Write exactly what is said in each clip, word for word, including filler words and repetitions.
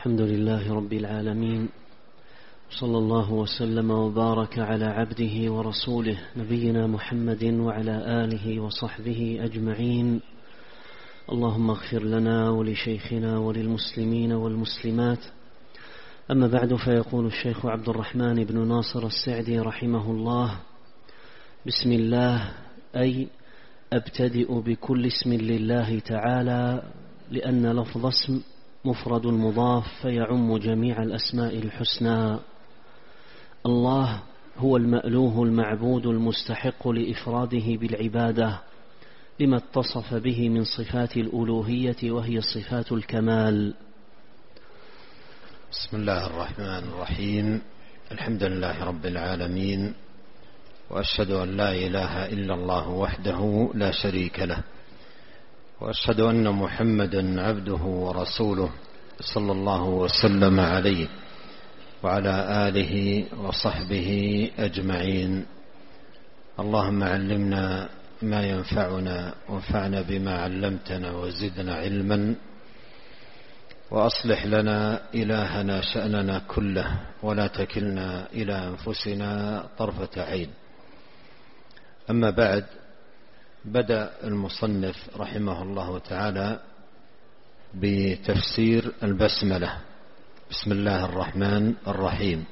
الحمد لله رب العالمين، صلى الله وسلم وبارك على عبده ورسوله نبينا محمد وعلى آله وصحبه أجمعين. اللهم اغفر لنا ولشيخنا وللمسلمين والمسلمات. أما بعد، فيقول الشيخ عبد الرحمن بن ناصر السعدي رحمه الله: بسم الله، أي أبتدئ بكل اسم لله تعالى، لأن لفظ اسم مفرد مضاف فيعم جميع الأسماء الحسنى. الله هو المألوه المعبود المستحق لإفراده بالعبادة لما اتصف به من صفات الألوهية، وهي صفات الكمال. بسم الله الرحمن الرحيم. الحمد لله رب العالمين، وأشهد أن لا إله إلا الله وحده لا شريك له، وأشهد أن محمدا عبده ورسوله صلى الله وسلم عليه وعلى آله وصحبه أجمعين. اللهم علمنا ما ينفعنا، وانفعنا بما علمتنا، وزدنا علما، وأصلح لنا إلهنا شأننا كله، ولا تكلنا إلى أنفسنا طرفة عين. أما بعد، بدأ المصنف رحمه الله تعالى بتفسير البسملة، بسم الله الرحمن الرحيم،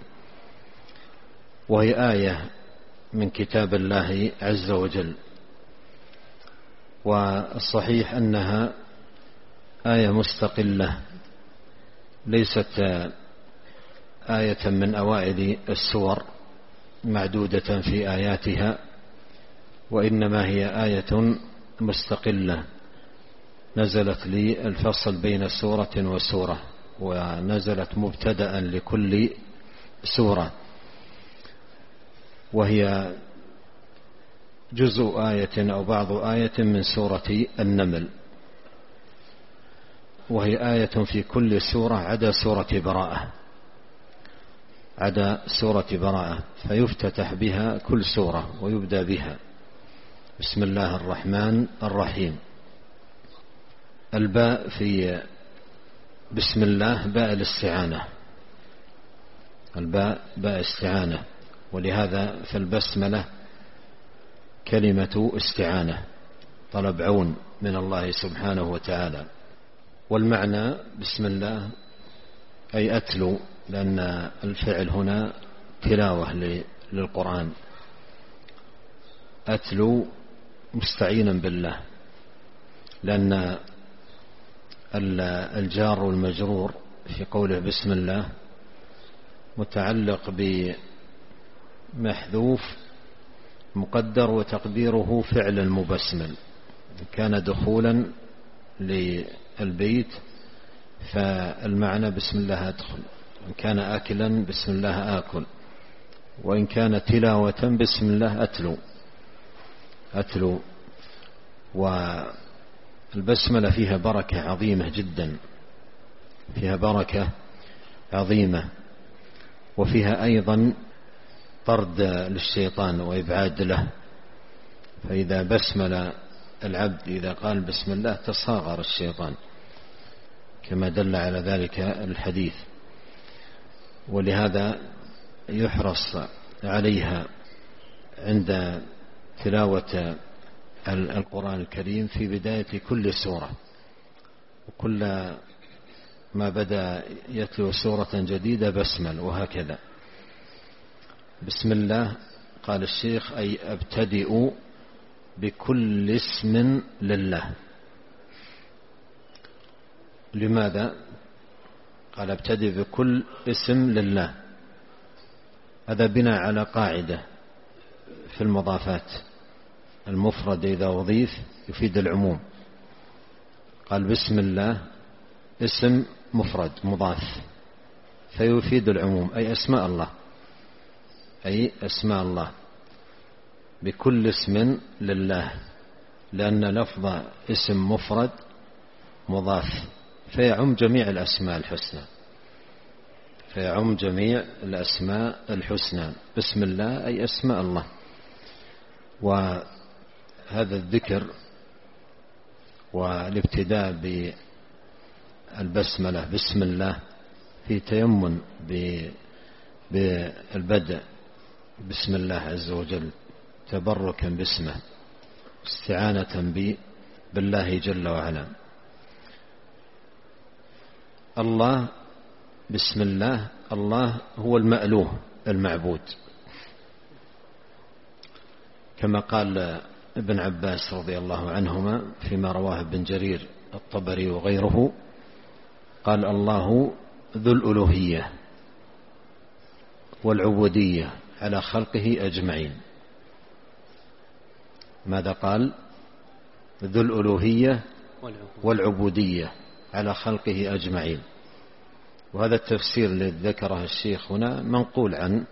وهي آية من كتاب الله عز وجل، والصحيح أنها آية مستقلة، ليست آية من أوائل السور معدودة في آياتها، وإنما هي آية مستقلة نزلت للفصل بين سورة وسورة، ونزلت مبتدأ لكل سورة، وهي جزء آية أو بعض آية من سورة النمل، وهي آية في كل سورة عدا سورة براءة، عدا سورة براءة، فيفتتح بها كل سورة ويبدأ بها بسم الله الرحمن الرحيم. الباء في بسم الله باء الاستعانة، الباء باء استعانة، ولهذا في البسملة كلمة استعانة، طلب عون من الله سبحانه وتعالى. والمعنى بسم الله أي أتلو، لأن الفعل هنا تلاوة للقرآن، أتلو مستعينا بالله، لأن الجار والمجرور في قوله بسم الله متعلق بمحذوف مقدر وتقديره فعل المبسمل. كان دخولا للبيت فالمعنى بسم الله أدخل، إن كان آكلا بسم الله آكل، وإن كان تلاوة بسم الله أتلو أتلو. والبسملة فيها بركة عظيمة جدا، فيها بركة عظيمة، وفيها أيضا طرد للشيطان وإبعاد له، فإذا بسمل العبد إذا قال بسم الله تصاغر الشيطان، كما دل على ذلك الحديث، ولهذا يحرص عليها عند تلاوة القرآن الكريم في بداية كل سورة، وكل ما بدأ يتلو سورة جديدة بسمل، وهكذا. بسم الله قال الشيخ أي أبتدئ بكل اسم لله. لماذا قال أبتدئ بكل اسم لله؟ هذا بناء على قاعدة في المضافات، المفرد إذا أضيف يفيد العموم. قال بسم الله اسم مفرد مضاف فيفيد العموم، أي أسماء الله، أي أسماء الله، بكل اسم لله، لأن لفظ اسم مفرد مضاف فيعم جميع الأسماء الحسنى، فيعم جميع الأسماء الحسنى. بسم الله أي أسماء الله. وهذا الذكر والابتداء بالبسملة بسم الله في تيمن بالبدء بسم الله عز وجل تبركا باسمه استعانة بالله جل وعلا. الله بسم الله، الله هو المألوه المعبود، كما قال ابن عباس رضي الله عنهما فيما رواه ابن جرير الطبري وغيره، قال الله ذو الألوهية والعبودية على خلقه أجمعين. ماذا قال؟ ذو الألوهية والعبودية على خلقه أجمعين. وهذا التفسير الذي ذكره الشيخ هنا منقول عن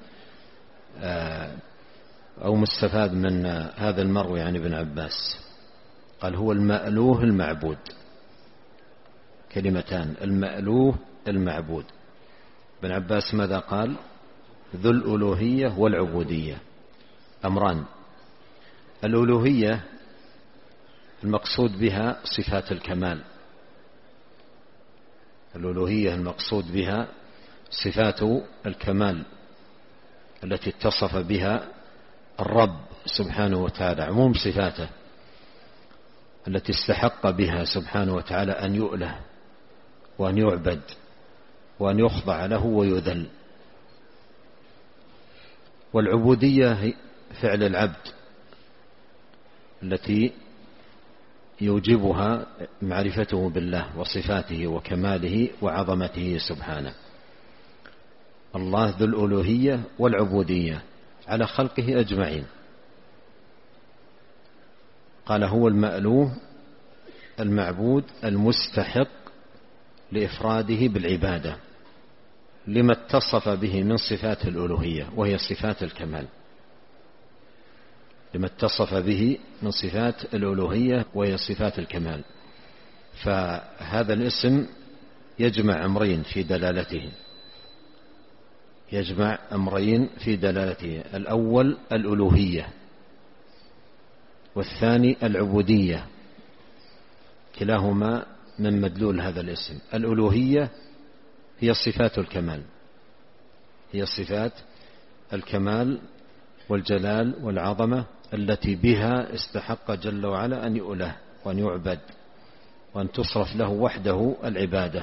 أو مستفاد من هذا المروي عن ابن عباس، قال هو المألوه المعبود، كلمتان، المألوه المعبود. ابن عباس ماذا قال؟ ذو الألوهية والعبودية، أمران. الألوهية المقصود بها صفات الكمال، الألوهية المقصود بها صفات الكمال التي اتصف بها الرب سبحانه وتعالى، عموم صفاته التي استحق بها سبحانه وتعالى أن يؤله وأن يعبد وأن يخضع له ويذل. والعبودية فعل العبد التي يوجبها معرفته بالله وصفاته وكماله وعظمته سبحانه. الله ذو الألوهية والعبودية على خلقه أجمعين. قال هو المألوه المعبود المستحق لإفراده بالعبادة لما اتصف به من صفات الألوهية وهي صفات الكمال، لما اتصف به من صفات الألوهية وهي صفات الكمال. فهذا الاسم يجمع أمرين في دلالته، يجمع أمرين في دلالته، الأول الألوهية والثاني العبودية، كلاهما من مدلول هذا الاسم. الألوهية هي صفات الكمال، هي صفات الكمال والجلال والعظمة التي بها استحق جل وعلا أن يؤله وأن يعبد وأن تصرف له وحده العبادة.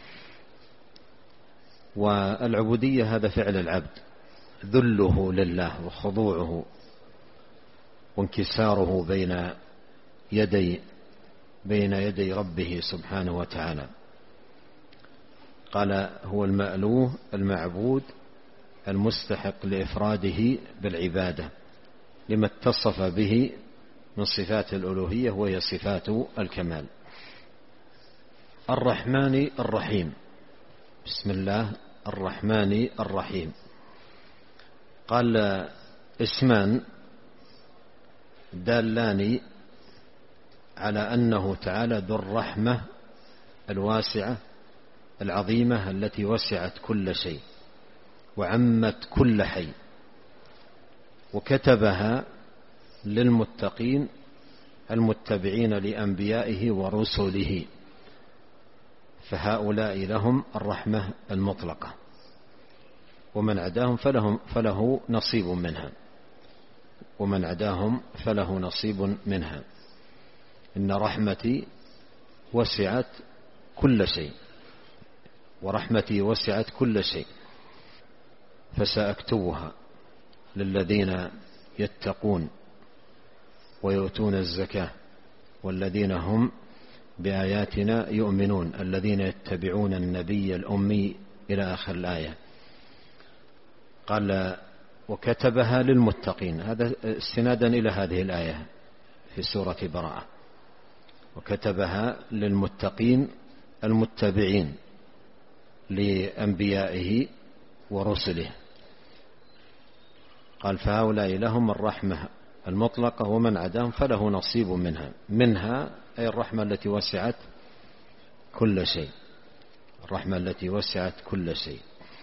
والعبودية هذا فعل العبد، ذله لله وخضوعه وانكساره بين يدي بين يدي ربه سبحانه وتعالى. قال هو المألوه المعبود المستحق لإفراده بالعبادة لما اتصف به من صفات الألوهية وهي صفات الكمال. الرحمن الرحيم، بسم الله الرحمن الرحيم. قال اسمان دالان على أنه تعالى ذو الرحمة الواسعة العظيمة التي وسعت كل شيء وعمت كل حي، وكتبها للمتقين المتبعين لأنبيائه ورسله، فهؤلاء لهم الرحمة المطلقة، ومن عداهم فلهم فله نصيب منها، ومن عداهم فله نصيب منها. إن رحمتي وسعت كل شيء، ورحمتي وسعت كل شيء، فسأكتبها للذين يتقون ويؤتون الزكاة والذين هم بآياتنا يؤمنون الذين يتبعون النبي الأمي إلى آخر الآية. قال وكتبها للمتقين، هذا استنادا إلى هذه الآية في سورة براءة، وكتبها للمتقين المتبعين لأنبيائه ورسله. قال فهؤلاء لهم الرحمة المطلقة ومن عداهم فله نصيب منها، منها أي الرحمة التي وسعت كل شيء، الرحمة التي وسعت كل شيء.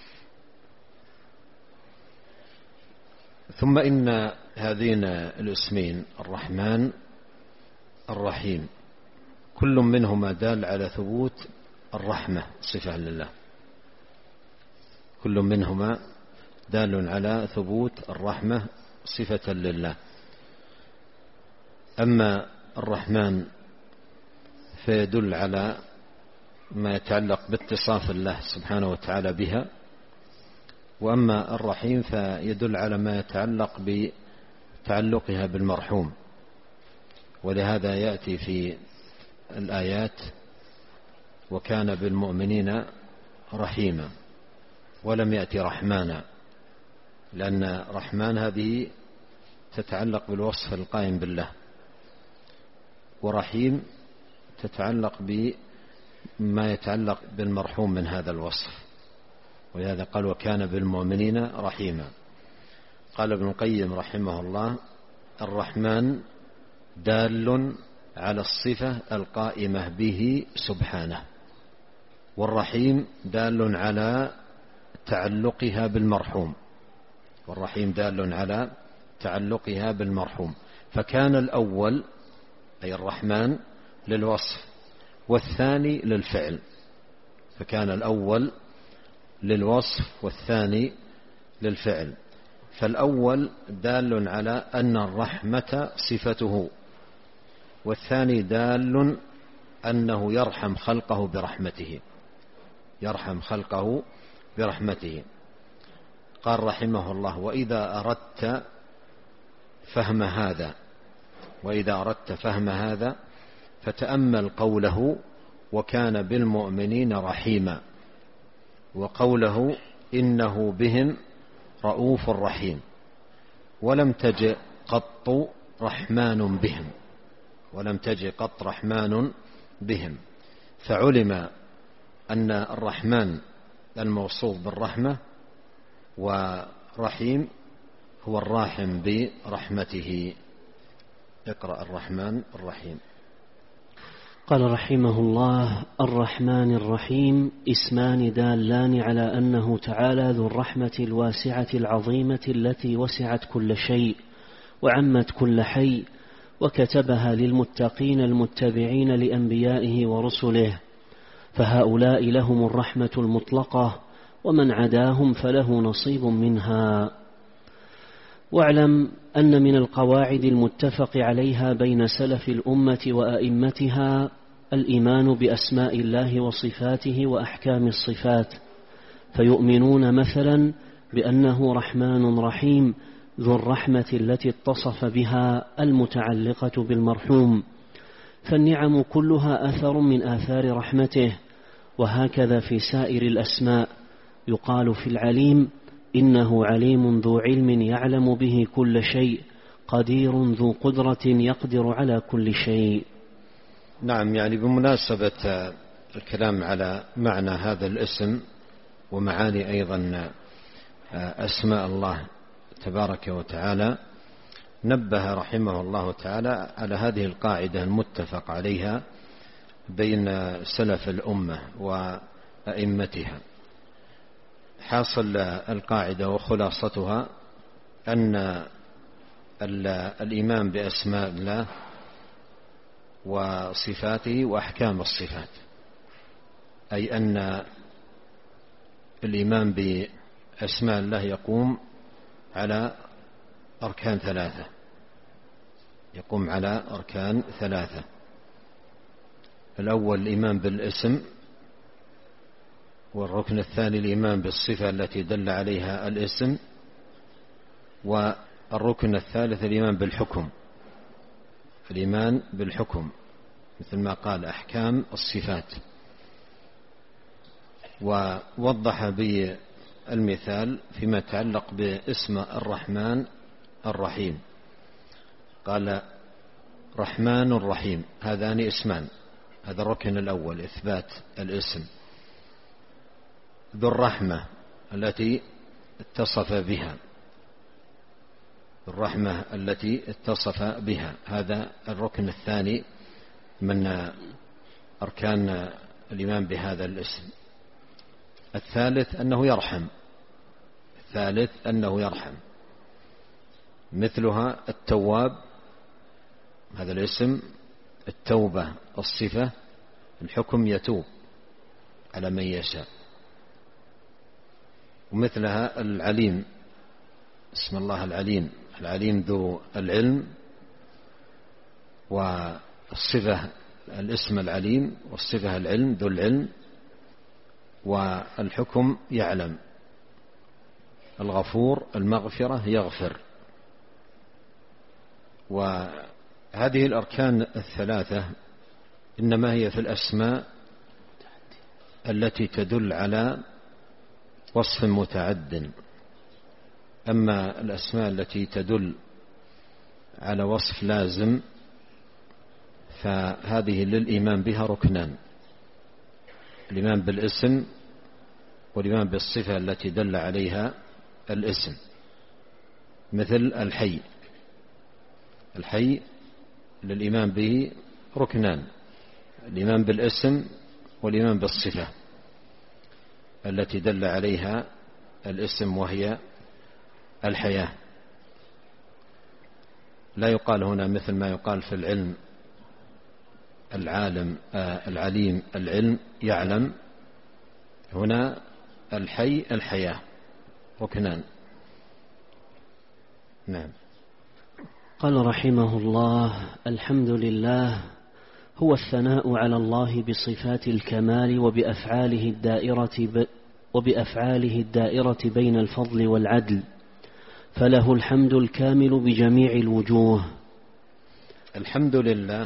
ثم إن هذين الاسمين الرحمن الرحيم كل منهما دال على ثبوت الرحمة صفة لله، كل منهما دال على ثبوت الرحمة صفة لله. أما الرحمن فيدل على ما يتعلق باتصاف الله سبحانه وتعالى بها، وأما الرحيم فيدل على ما يتعلق بتعلقها بالمرحوم. ولهذا يأتي في الآيات وكان بالمؤمنين رحيما، ولم يأتي رحمانا، لأن رحمن هذه تتعلق بالوصف القائم بالله، ورحيم تتعلق بما يتعلق بالمرحوم من هذا الوصف. ولهذا قال وكان بالمؤمنين رحيما. قال ابن القيم رحمه الله: الرحمن دال على الصفة القائمة به سبحانه، والرحيم دال على تعلقها بالمرحوم، والرحيم دال على تعلقها بالمرحوم. فكان الأول أي الرحمن للوصف، والثاني للفعل. فكان الأول للوصف والثاني للفعل. فالأول دال على أن الرحمة صفته، والثاني دال أنه يرحم خلقه برحمته، يرحم خلقه برحمته. قال رحمه الله: وإذا أردت فهم هذا وإذا أردت فهم هذا فتأمل قوله وكان بالمؤمنين رحيما، وقوله إنه بهم رؤوف رحيم. ولم تجئ قط رحمن بهم، ولم تجئ قط رحمن بهم. فعلم أن الرحمن الموصوف بالرحمة، ورحيم هو الراحم برحمته. اقرأ الرحمن الرحيم. قال رحمه الله: الرحمن الرحيم اسمان دالان على أنه تعالى ذو الرحمة الواسعة العظيمة التي وسعت كل شيء وعمت كل حي، وكتبها للمتقين المتبعين لأنبيائه ورسله، فهؤلاء لهم الرحمة المطلقة، ومن عداهم فله نصيب منها. واعلم أن من القواعد المتفق عليها بين سلف الأمة وأئمتها الإيمان بأسماء الله وصفاته وأحكام الصفات، فيؤمنون مثلا بأنه رحمن رحيم ذو الرحمة التي اتصف بها المتعلقة بالمرحوم، فالنعم كلها أثر من آثار رحمته. وهكذا في سائر الأسماء، يقال في العليم: إنه عليم ذو علم يعلم به كل شيء، قدير ذو قدرة يقدر على كل شيء. نعم، يعني بمناسبة الكلام على معنى هذا الاسم ومعاني أيضا أسماء الله تبارك وتعالى، نبه رحمه الله تعالى على هذه القاعدة المتفق عليها بين سلف الأمة وأئمتها. حاصل القاعدة وخلاصتها أن الإيمان بأسماء الله وصفاته وأحكام الصفات، أي أن الإيمان بأسماء الله يقوم على أركان ثلاثة يقوم على أركان ثلاثة الأول الإيمان بالاسم، والركن الثاني الإيمان بالصفة التي دل عليها الاسم، والركن الثالث الإيمان بالحكم الإيمان بالحكم مثل ما قال أحكام الصفات. ووضح بالمثال فيما يتعلق باسم الرحمن الرحيم، قال رحمن الرحيم، هذان اسمان، هذا الركن الأول إثبات الاسم. ذو الرحمة التي اتصف بها الرحمة التي اتصف بها هذا الركن الثاني من أركان الإيمان بهذا الاسم. الثالث أنه يرحم الثالث أنه يرحم مثلها التواب، هذا الاسم، التوبة الصفة، الحكم يتوب على من يشاء. ومثلها العليم، اسم الله العليم، العليم ذو العلم، والصفة الاسم العليم والصفة العلم ذو العلم، والحكم يعلم. الغفور المغفرة يغفر. وهذه الأركان الثلاثة إنما هي في الأسماء التي تدل على وصف متعد. أما الأسماء التي تدل على وصف لازم فهذه للإيمان بها ركنان: الإيمان بالاسم والإيمان بالصفة التي دل عليها الاسم. مثل الحي، الحي للإيمان به ركنان: الإيمان بالاسم والإيمان بالصفة التي دل عليها الاسم وهي الحياة. لا يقال هنا مثل ما يقال في العلم العالم آه العليم العلم يعلم، هنا الحي الحياة ركنان. نعم. قال رحمه الله: الحمد لله هو الثناء على الله بصفات الكمال وبأفعاله الدائرة ب... وبأفعاله الدائرة بين الفضل والعدل، فله الحمد الكامل بجميع الوجوه. الحمد لله،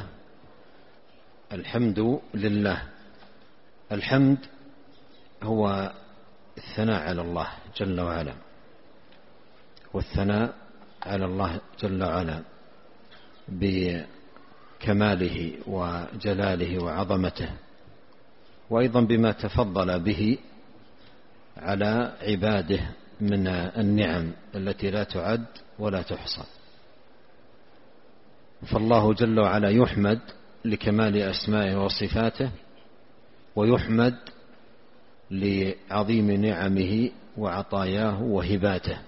الحمد لله، الحمد هو الثناء على الله جل وعلا، والثناء على الله جل وعلا بكماله وجلاله وعظمته، وأيضا بما تفضل به على عباده من النعم التي لا تعد ولا تحصى. فالله جل وعلا يحمد لكمال أسمائه وصفاته، ويحمد لعظيم نعمه وعطاياه وهباته.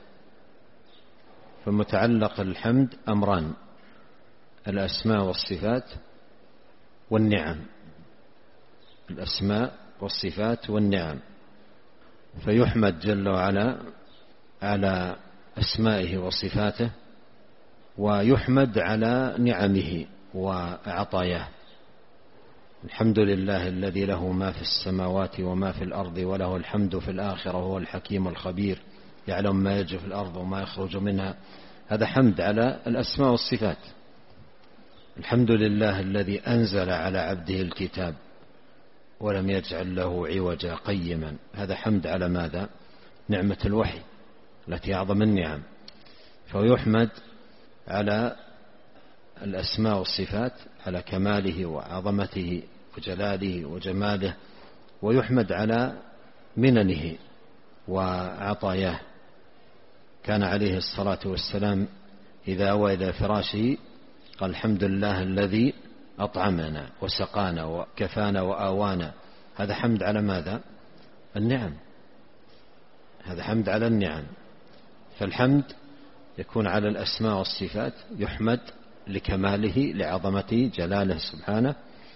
فمتعلق الحمد أمران: الأسماء والصفات والنعم، الأسماء والصفات والنعم. فيحمد جل وعلا على أسمائه وصفاته، ويحمد على نعمه وعطاياه. الحمد لله الذي له ما في السماوات وما في الأرض وله الحمد في الآخرة وهو الحكيم الخبير يعلم ما يجري في الأرض وما يخرج منها. هذا حمد على الأسماء والصفات. الحمد لله الذي أنزل على عبده الكتاب ولم يجعل له عوجا قيما. هذا حمد على ماذا؟ نعمة الوحي التي أعظم النعم. فيحمد على الأسماء والصفات، على كماله وعظمته وجلاله وجماله، ويحمد على مننه وعطاياه. كان عليه الصلاة والسلام إذا أوى إلى فراشه قال: الحمد لله الذي أطعمنا وسقانا وكفانا وآوانا. هذا حمد على ماذا؟ النعم. هذا حمد على النعم. فالحمد يكون على الأسماء والصفات، يحمد لكماله لعظمته جلاله سبحانه،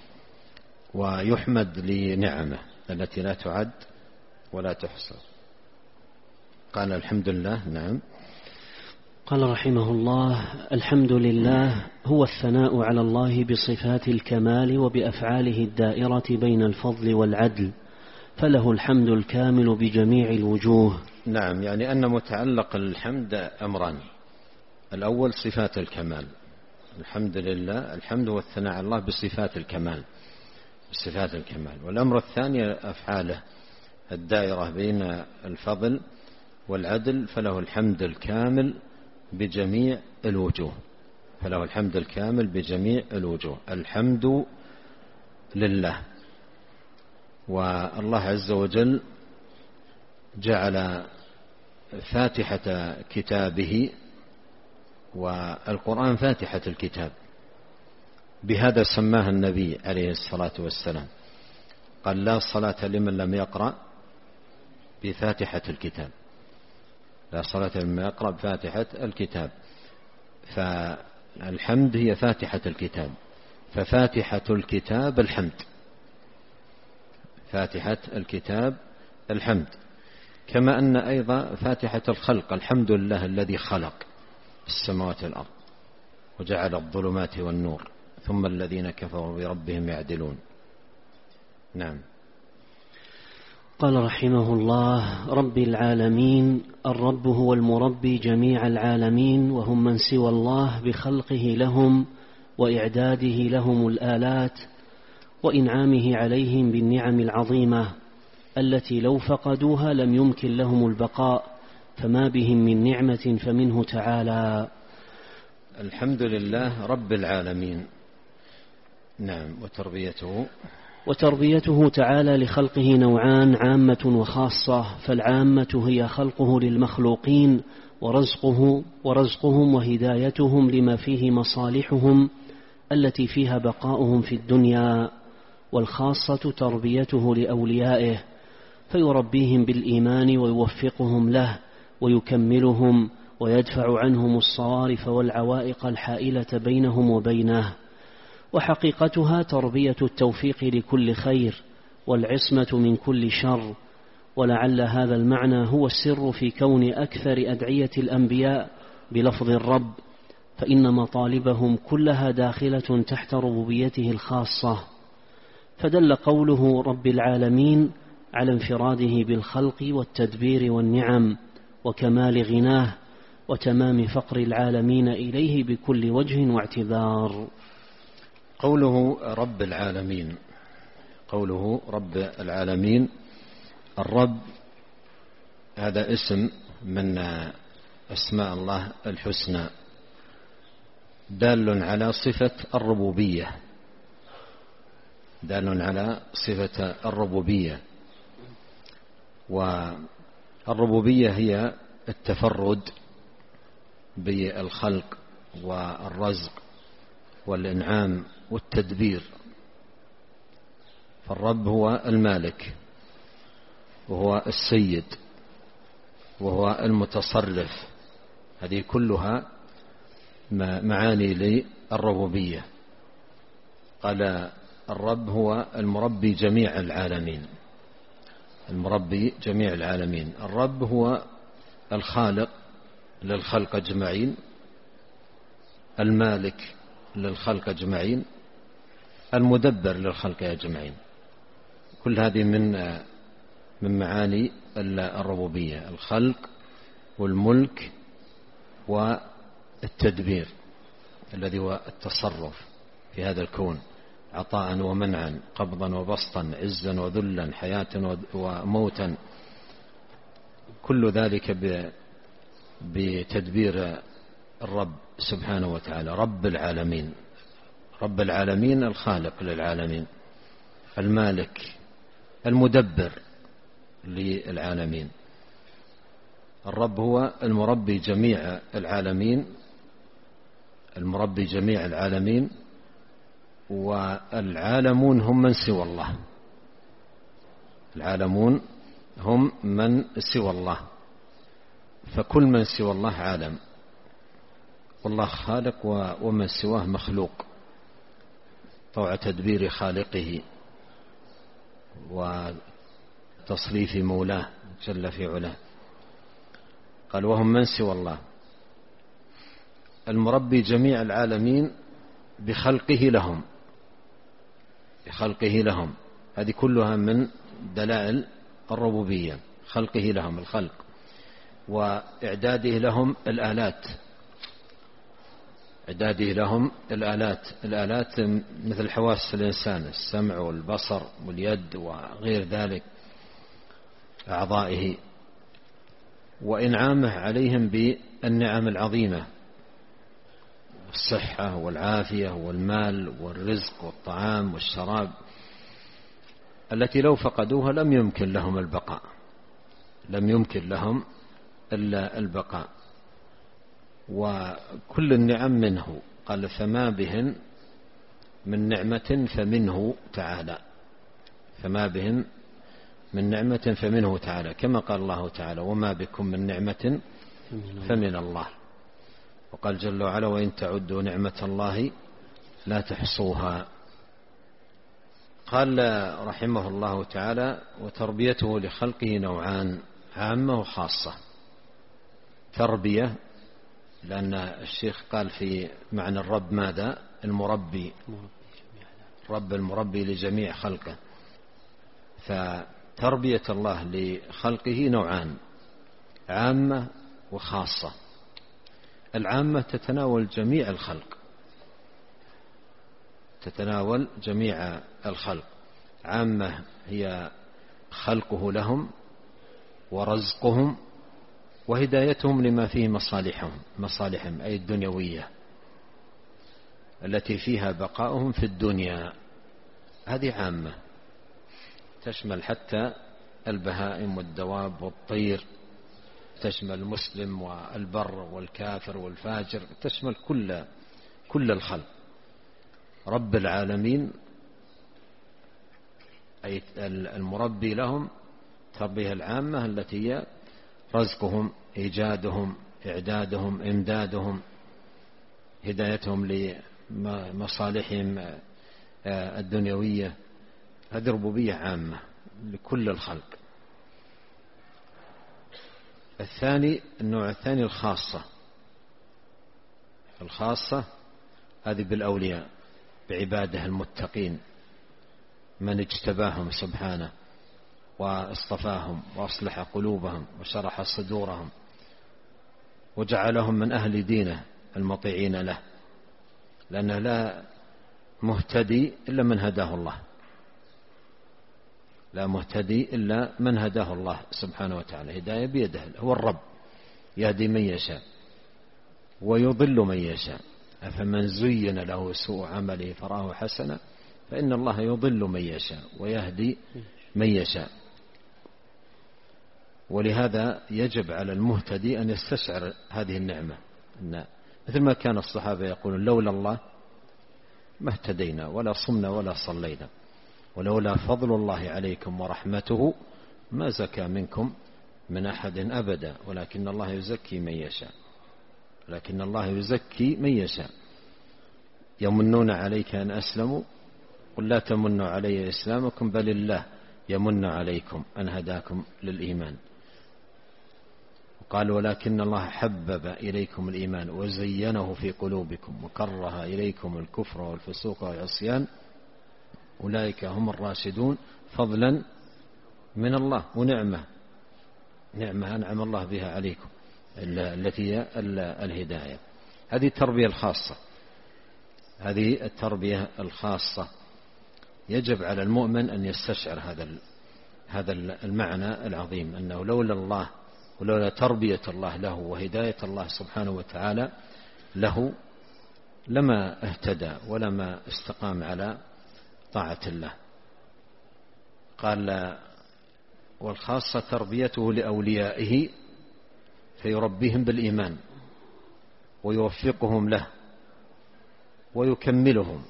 ويحمد لنعمه التي لا تعد ولا تحصى. قال الحمد لله. نعم. قال رحمه الله: الحمد لله هو الثناء على الله بصفات الكمال وبأفعاله الدائرة بين الفضل والعدل، فله الحمد الكامل بجميع الوجوه. نعم، يعني أن متعلق الحمد أمران: الأول صفات الكمال، الحمد لله، الحمد والثناء على الله بصفات الكمال، بصفات الكمال. والأمر الثاني أفعاله الدائرة بين الفضل والعدل، فله الحمد الكامل بجميع الوجوه، فله الحمد الكامل بجميع الوجوه. الحمد لله. والله عز وجل جعل فاتحة كتابه، والقرآن فاتحة الكتاب، بهذا سماها النبي عليه الصلاة والسلام، قال: لا صلاة لمن لم يقرأ بفاتحة الكتاب، لا صلاة لمن يقرأ بفاتحة الكتاب. فالحمد هي فاتحة الكتاب، ففاتحة الكتاب الحمد، فاتحة الكتاب الحمد. كما أن أيضا فاتحة الخلق الحمد لله الذي خلق السماوات والأرض وجعل الظلمات والنور ثم الذين كفروا بربهم يعدلون. نعم. قال رحمه الله: رب العالمين. الرب هو المربي جميع العالمين، وهم من سوى الله بخلقه لهم وإعداده لهم الآلات وإنعامه عليهم بالنعم العظيمة التي لو فقدوها لم يمكن لهم البقاء، فما بهم من نعمة فمنه تعالى. الحمد لله رب العالمين. نعم. وتربيته وتربيته تعالى لخلقه نوعان: عامة وخاصة. فالعامة هي خلقه للمخلوقين ورزقه ورزقهم وهدايتهم لما فيه مصالحهم التي فيها بقاؤهم في الدنيا، والخاصة تربيته لأوليائه فيربيهم بالإيمان ويوفقهم له ويكملهم ويدفع عنهم الصوارف والعوائق الحائلة بينهم وبينه. وحقيقتها تربية التوفيق لكل خير والعصمة من كل شر. ولعل هذا المعنى هو السر في كون أكثر أدعية الأنبياء بلفظ الرب، فإن مطالبهم كلها داخلة تحت ربوبيته الخاصة. فدل قوله رب العالمين على انفراده بالخلق والتدبير والنعم وكمال غناه وتمام فقر العالمين إليه بكل وجه واعتبار. قوله رب العالمين، قوله رب العالمين، الرب هذا اسم من أسماء الله الحسنى دال على صفة الربوبية، دال على صفة الربوبية. والربوبية هي التفرد بالخلق والرزق والإنعام والتدبير. فالرب هو المالك وهو السيد وهو المتصرف، هذه كلها معاني للربوبية. قال الرب هو المربي جميع العالمين، المربي جميع العالمين. الرب هو الخالق للخلق أجمعين، المالك للخلق أجمعين، المدبر للخلق أجمعين. كل هذه من من معاني الربوبية: الخلق والملك والتدبير الذي هو التصرف في هذا الكون، عطاء ومنعا، قبضا وبسطا، عزا وذلا، حياة وموتا، كل ذلك بتدبير الرب سبحانه وتعالى. رب العالمين، رب العالمين الخالق للعالمين، المالك، المدبر للعالمين. الرب هو المربي جميع العالمين، المربي جميع العالمين. والعالمون هم من سوى الله، العالمون هم من سوى الله، فكل من سوى الله عالم، والله خالق ومن سواه مخلوق طوع تدبير خالقه وتصريف مولاه جل في علاه. قال وهم من سوى الله، المربي جميع العالمين بخلقه لهم، بخلقه لهم، هذه كلها من دلائل الربوبية، خلقه لهم الخلق، وإعداده لهم الآلات، إعداده لهم الآلات، الآلات مثل حواس الإنسان، السمع والبصر واليد وغير ذلك أعضائه، وإنعامه عليهم بالنعم العظيمة: الصحة والعافية والمال والرزق والطعام والشراب، التي لو فقدوها لم يمكن لهم البقاء، لم يمكن لهم إلا البقاء. وكل النعم منه، قال فما بهم من نعمة فمنه تعالى، فما بهم من نعمة فمنه تعالى، كما قال الله تعالى وما بكم من نعمة فمن الله. وقال جل وعلا وإن تعدوا نعمة الله لا تحصوها. قال رحمه الله تعالى وتربيته لخلقه نوعان: عامة وخاصة. تربية لأن الشيخ قال في معنى الرب ماذا؟ المربي، رب المربي لجميع خلقه. فتربية الله لخلقه نوعان، عامة وخاصة. العامة تتناول جميع الخلق، تتناول جميع الخلق. عامة هي خلقه لهم ورزقهم وهدايتهم لما فيه مصالحهم مصالحهم أي الدنيوية التي فيها بقاؤهم في الدنيا. هذه عامة تشمل حتى البهائم والدواب والطير، تشمل المسلم والبر والكافر والفاجر، تشمل كل كل الخلق. رب العالمين أي المربي لهم تربية العامة التي هي رزقهم، إيجادهم، إعدادهم، إمدادهم، هدايتهم لمصالحهم الدنيوية. هذه ربوبية عامة لكل الخلق. الثاني النوع الثاني الخاصة. الخاصة هذه بالأولياء، بعباده المتقين، من اجتباهم سبحانه واصطفاهم وأصلح قلوبهم وشرح صدورهم وجعلهم من أهل دينه المطيعين له، لأنه لا مهتدي إلا من هداه الله، لا مهتدي إلا من هداه الله سبحانه وتعالى. هداية بيده، هو الرب يهدي من يشاء ويضل من يشاء. أفمن زين له سوء عمله فرآه حسنا فإن الله يضل من يشاء ويهدي من يشاء. ولهذا يجب على المهتدي أن يستشعر هذه النعمة، إن مثل ما كان الصحابة يقولون لولا الله ما اهتدينا ولا صمنا ولا صلينا، ولولا فضل الله عليكم ورحمته ما زكى منكم من أحد أبدا، ولكن الله يزكي من يشاء، لكن الله يزكي من يشاء. يمنون عليك أن أسلموا قل لا تمنوا علي إسلامكم بل الله يمن عليكم أن هداكم للإيمان. وقال ولكن الله حبب إليكم الإيمان وزينه في قلوبكم وكره إليكم الكفر والفسوق والعصيان أولئك هم الراشدون فضلا من الله ونعمة، نعمة أنعم الله بها عليكم التي هي الهداية. هذه التربية الخاصة، هذه التربية الخاصة يجب على المؤمن أن يستشعر هذا هذا المعنى العظيم، أنه لولا الله ولولا تربية الله له وهداية الله سبحانه وتعالى له لما اهتدى ولما استقام على طاعة الله. قال والخاصة تربيته لأوليائه فيربيهم بالإيمان ويوفقهم له ويكملهم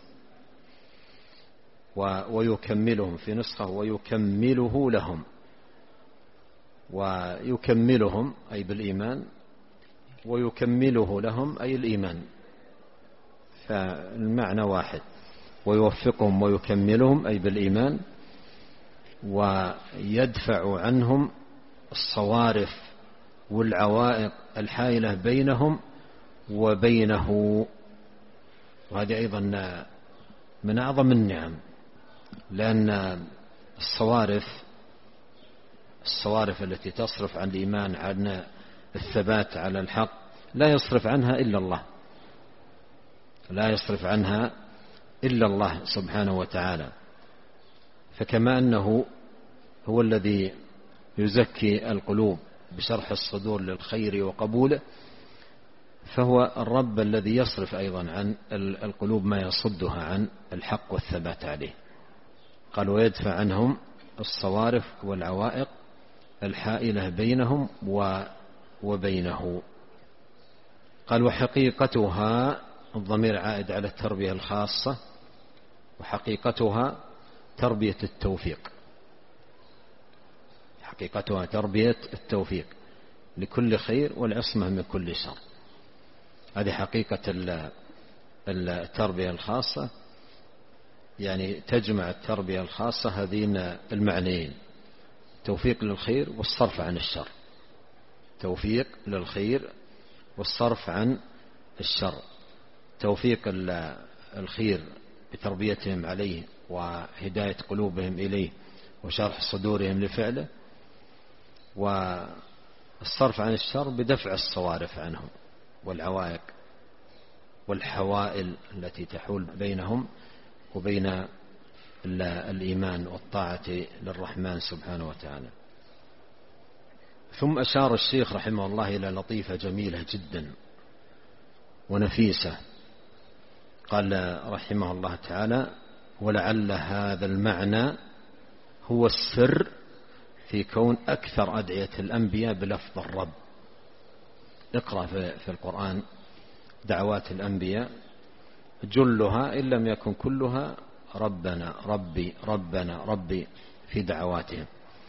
ويكملهم في نسخة ويكمله لهم، ويكملهم أي بالإيمان ويكمله لهم أي الإيمان، فالمعنى واحد. ويوفقهم ويكملهم أي بالإيمان، ويدفع عنهم الصوارف والعوائق الحائلة بينهم وبينه. وهذه أيضا من أعظم النعم، لأن الصوارف الصوارف التي تصرف عن الإيمان، عن الثبات على الحق، لا يصرف عنها إلا الله، لا يصرف عنها إلا الله سبحانه وتعالى. فكما أنه هو الذي يزكي القلوب بشرح الصدور للخير وقبوله، فهو الرب الذي يصرف أيضا عن القلوب ما يصدها عن الحق والثبات عليه. قال ويدفع عنهم الصوارف والعوائق الحائلة بينهم وبينه. قال وحقيقتها، الضمير عائد على التربية الخاصة، وحقيقتها تربية التوفيق، حقيقتها تربية التوفيق لكل خير والعصمة من كل شر. هذه حقيقة التربية الخاصة، يعني تجمع التربية الخاصة هذين المعنيين، توفيق للخير والصرف عن الشر، توفيق للخير والصرف عن الشر، توفيق الخير بتربيتهم عليه وهداية قلوبهم إليه وشرح صدورهم لفعله، والصرف عن الشر بدفع الصوارف عنهم والعوائق والحوائل التي تحول بينهم وبين الإيمان والطاعة للرحمن سبحانه وتعالى. ثم أشار الشيخ رحمه الله إلى لطيفة جميلة جدا ونفيسة، قال رحمه الله تعالى: ولعل هذا المعنى هو السر في كون أكثر أدعية الأنبياء بلفظ الرب. اقرأ في القرآن دعوات الأنبياء جلها إن لم يكن كلها ربنا ربي ربنا ربي في دعواتهم،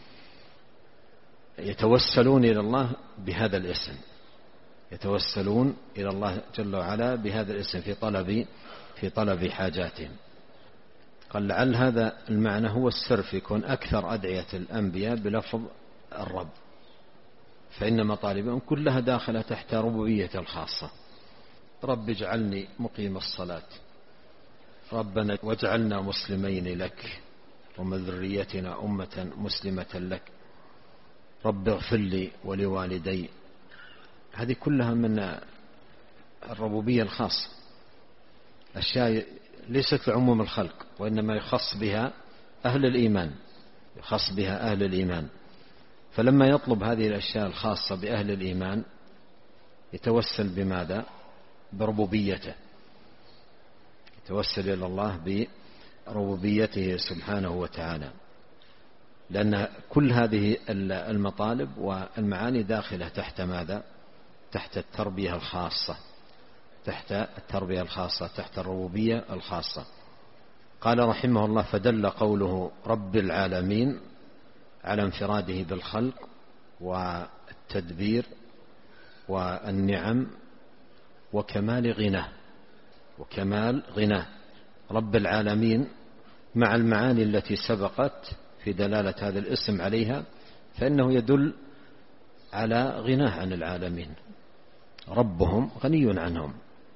يتوسلون إلى الله بهذا الاسم، يتوسلون إلى الله جل وعلا بهذا الاسم في طلب في طلب حاجاتهم. قال: لعل هذا المعنى هو السر في كون أكثر أدعية الأنبياء بلفظ الرب، فإن مطالبهم كلها داخلة تحت ربوبية الخاصة. رب اجعلني مقيم الصلاة، ربنا واجعلنا مسلمين لك ومن ذريتنا أمة مسلمة لك، رب اغفر لي ولوالدي. هذه كلها من الربوبية الخاصة، أشياء ليست لعموم الخلق وإنما يخص بها أهل الإيمان، يخص بها أهل الإيمان. فلما يطلب هذه الأشياء الخاصة بأهل الإيمان يتوسل بماذا؟ بربوبيته، يتوسل إلى الله بربوبيته سبحانه وتعالى، لأن كل هذه المطالب والمعاني داخلة تحت ماذا؟ تحت التربية الخاصة، تحت التربية الخاصة، تحت الربوبية الخاصة. قال رحمه الله: فدل قوله رب العالمين على انفراده بالخلق والتدبير والنعم وكمال غناه، وكمال غناه. رب العالمين مع المعاني التي سبقت في دلالة هذا الاسم عليها، فإنه يدل على غناه عن العالمين، ربهم غني عنهم.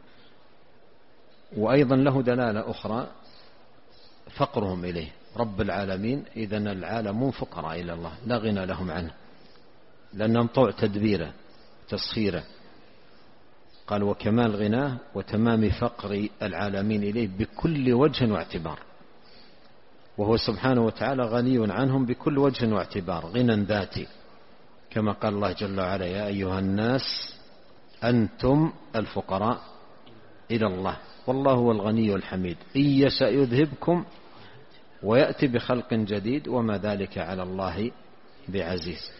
وأيضا له دلالة أخرى فقرهم إليه، رب العالمين، إذن العالمون فقراء إلى الله لا غنى لهم عنه، لأنهم طوع تدبيره تسخيره. قال: وكمال غناه وتمام فقر العالمين إليه بكل وجه واعتبار، وهو سبحانه وتعالى غني عنهم بكل وجه واعتبار، غنى ذاتي، كما قال الله جل وعلا: يا أيها الناس أنتم الفقراء إلى الله والله هو الغني الحميد إن يشأ يذهبكم ويأتي بخلق جديد وما ذلك على الله بعزيز.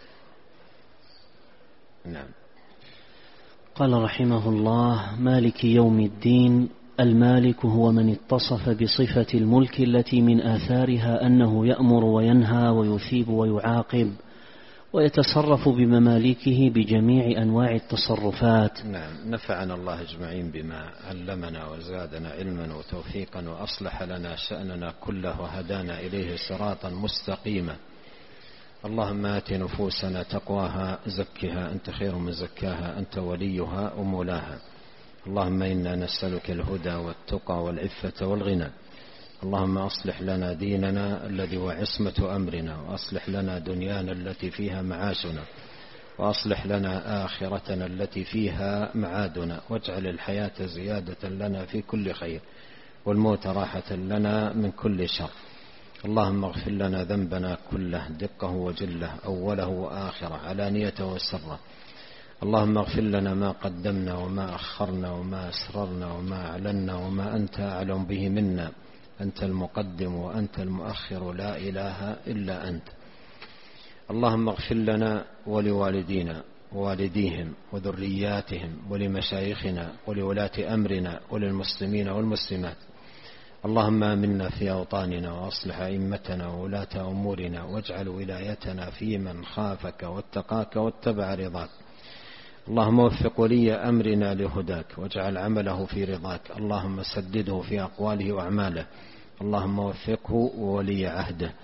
نعم. قال رحمه الله: مالك يوم الدين. المالك هو من اتصف بصفة الملك التي من آثارها أنه يأمر وينهى ويثيب ويعاقب ويتصرف بممالكه بجميع أنواع التصرفات. نعم. نفعنا الله أجمعين بما علمنا وزادنا علما وتوفيقا وأصلح لنا شأننا كله وهدانا إليه صراطا مستقيما. اللهم آت نفوسنا تقواها زكها أنت خير من زكاها أنت وليها ومولاها. اللهم إنا نسألك الهدى والتقى والعفة والغنى. اللهم أصلح لنا ديننا الذي هو عصمة أمرنا، وأصلح لنا دنيانا التي فيها معاشنا، وأصلح لنا آخرتنا التي فيها معادنا، واجعل الحياة زيادة لنا في كل خير والموت راحة لنا من كل شر. اللهم اغفر لنا ذنبنا كله دقه وجله أوله وآخره علانيته وسره. اللهم اغفر لنا ما قدمنا وما أخرنا وما أسررنا وما أعلنا وما أنت أعلم به منا. أنت المقدم وأنت المؤخر لا إله إلا أنت. اللهم اغفر لنا ولوالدينا ووالديهم وذرياتهم ولمشايخنا ولولاة أمرنا وللمسلمين والمسلمات. اللهم آمنا في أوطاننا وأصلح أئمتنا وولاة أمورنا، واجعل ولايتنا في من خافك واتقاك واتبع رضاك. اللهم وفق ولي أمرنا لهداك واجعل عمله في رضاك. اللهم سدده في أقواله وأعماله. اللهم وفقه وولي عهده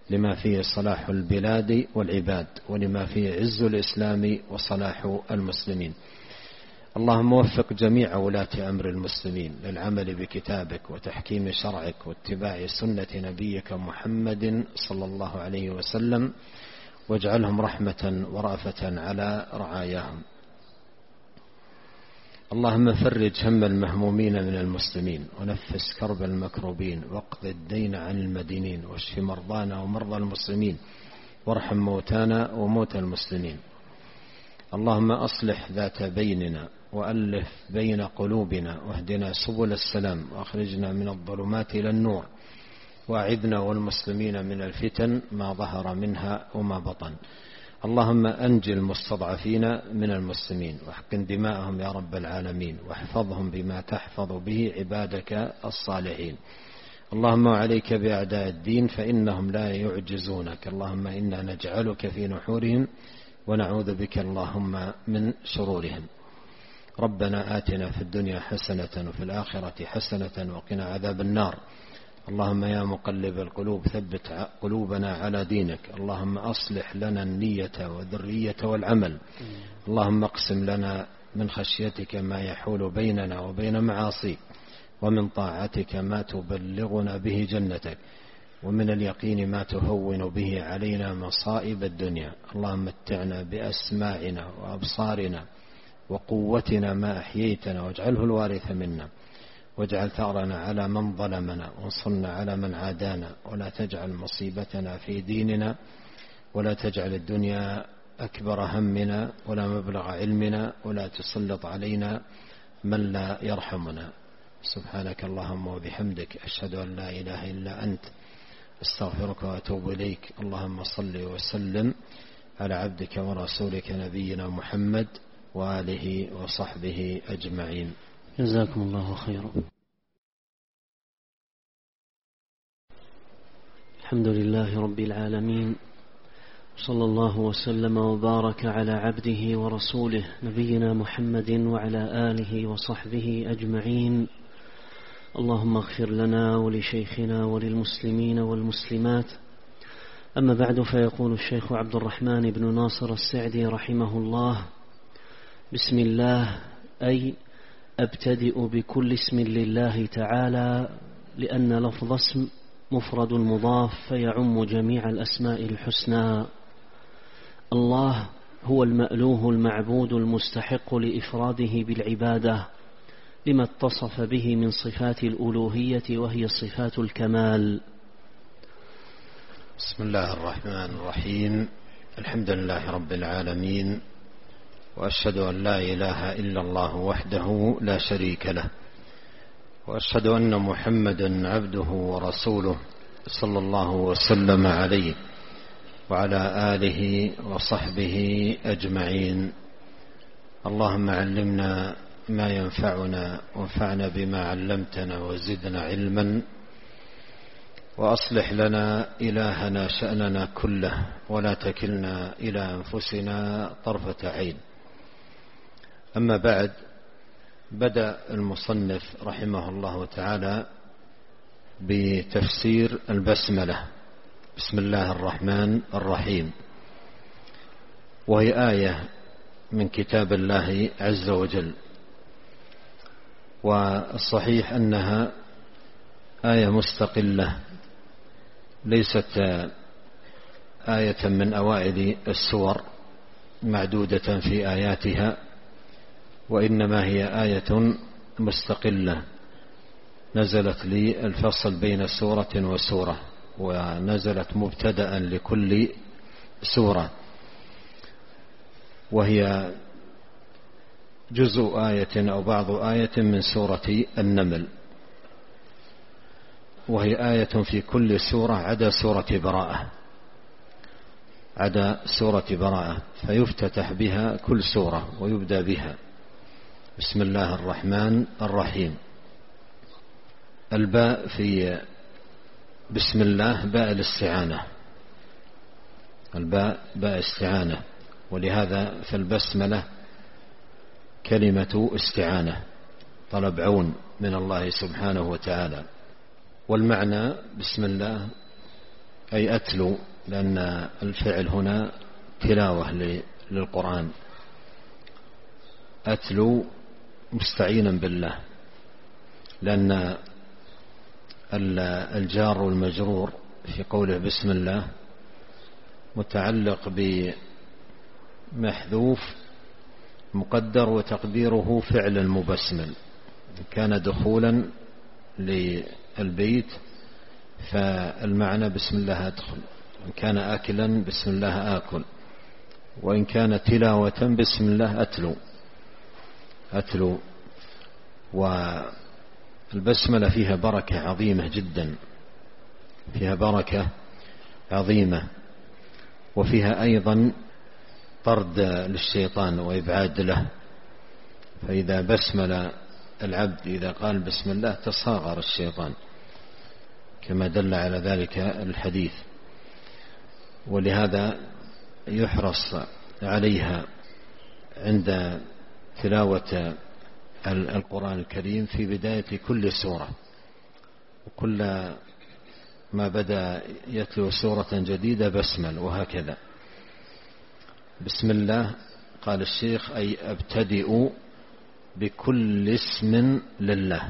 لما فيه صلاح البلاد والعباد، ولما فيه عز الإسلام وصلاح المسلمين. اللهم وفق جميع ولاة أمر المسلمين للعمل بكتابك وتحكيم شرعك واتباع سنة نبيك محمد صلى الله عليه وسلم، واجعلهم رحمة ورأفة على رعاياهم. اللهم فرج هم المهمومين من المسلمين، ونفس كرب المكروبين، واقض الدين عن المدينين، واشف مرضانا ومرضى المسلمين، وارحم موتانا وموتى المسلمين. اللهم أصلح ذات بيننا، وألف بين قلوبنا، واهدنا سبل السلام، وأخرجنا من الظلمات إلى النور، وأعذنا والمسلمين من الفتن ما ظهر منها وما بطن. اللهم أنجِ المستضعفين من المسلمين، واحقن دماءهم يا رب العالمين، واحفظهم بما تحفظ به عبادك الصالحين. اللهم عليك بأعداء الدين فإنهم لا يعجزونك. اللهم إنا نجعلك في نحورهم ونعوذ بك اللهم من شرورهم. ربنا آتنا في الدنيا حسنة وفي الآخرة حسنة وقنا عذاب النار. اللهم يا مقلب القلوب ثبت قلوبنا على دينك. اللهم أصلح لنا النية والذرية والعمل. اللهم اقسم لنا من خشيتك ما يحول بيننا وبين معاصيك، ومن طاعتك ما تبلغنا به جنتك، ومن اليقين ما تهون به علينا مصائب الدنيا. اللهم متعنا بأسماعنا وأبصارنا وقوتنا ما أحييتنا، واجعله الوارث منا، واجعل ثأرنا على من ظلمنا، وانصرنا على من عادانا، ولا تجعل مصيبتنا في ديننا، ولا تجعل الدنيا أكبر همنا ولا مبلغ علمنا، ولا تسلط علينا من لا يرحمنا. سبحانك اللهم وبحمدك، أشهد أن لا إله إلا أنت، استغفرك وأتوب إليك. اللهم صل وسلم على عبدك ورسولك نبينا محمد وآله وصحبه أجمعين. جزاكم الله خيرا. الحمد لله رب العالمين، صلى الله وسلم وبارك على عبده ورسوله نبينا محمد وعلى آله وصحبه أجمعين. اللهم اغفر لنا ولشيخنا وللمسلمين والمسلمات. أما بعد، فيقول الشيخ عبد الرحمن بن ناصر السعدي رحمه الله: بسم الله، أي أبتدئ بكل اسم لله تعالى، لأن لفظ اسم مفرد مضاف فيعم جميع الأسماء الحسنى. الله هو المألوه المعبود المستحق لإفراده بالعبادة، لما اتصف به من صفات الألوهية، وهي صفات الكمال. بسم الله الرحمن الرحيم. الحمد لله رب العالمين، وأشهد أن لا إله إلا الله وحده لا شريك له، وأشهد أن محمدا عبده ورسوله صلى الله وسلم عليه وعلى آله وصحبه أجمعين. اللهم علمنا ما ينفعنا، وانفعنا بما علمتنا، وزدنا علما، وأصلح لنا إلهنا شأننا كله، ولا تكلنا إلى أنفسنا طرفة عين. أما بعد، بدأ المصنف رحمه الله تعالى بتفسير البسملة، بسم الله الرحمن الرحيم، وهي آية من كتاب الله عز وجل، والصحيح أنها آية مستقلة، ليست آية من أوائل السور معدودة في آياتها، وإنما هي آية مستقلة نزلت للفصل بين سورة وسورة، ونزلت مبتدأ لكل سورة، وهي جزء آية أو بعض آية من سورة النمل، وهي آية في كل سورة عدا سورة براءة، عدا سورة براءة، فيفتتح بها كل سورة ويبدأ بها بسم الله الرحمن الرحيم. الباء في بسم الله باء الاستعانة، الباء باء استعانة، ولهذا فالبسملة كلمة استعانة، طلب عون من الله سبحانه وتعالى. والمعنى بسم الله أي أتلو، لأن الفعل هنا تلاوة للقرآن. أتلو مستعينا بالله، لأن الجار والمجرور في قوله بسم الله متعلق بمحذوف مقدر وتقديره فعل مبسمل. كان دخولا للبيت فالمعنى بسم الله أدخل، إن كان آكلا بسم الله آكل، وإن كان تلاوة بسم الله أتلو أتلو. والبسملة فيها بركة عظيمة جدا، فيها بركة عظيمة، وفيها أيضا طرد للشيطان وإبعاد له. فإذا بسمل العبد إذا قال بسم الله تصاغر الشيطان، كما دل على ذلك الحديث. ولهذا يحرص عليها عند تلاوة القرآن الكريم في بداية كل سورة، وكل ما بدأ يتلو سورة جديدة بسمل، وهكذا. بسم الله قال الشيخ أي أبتدئ بكل اسم لله.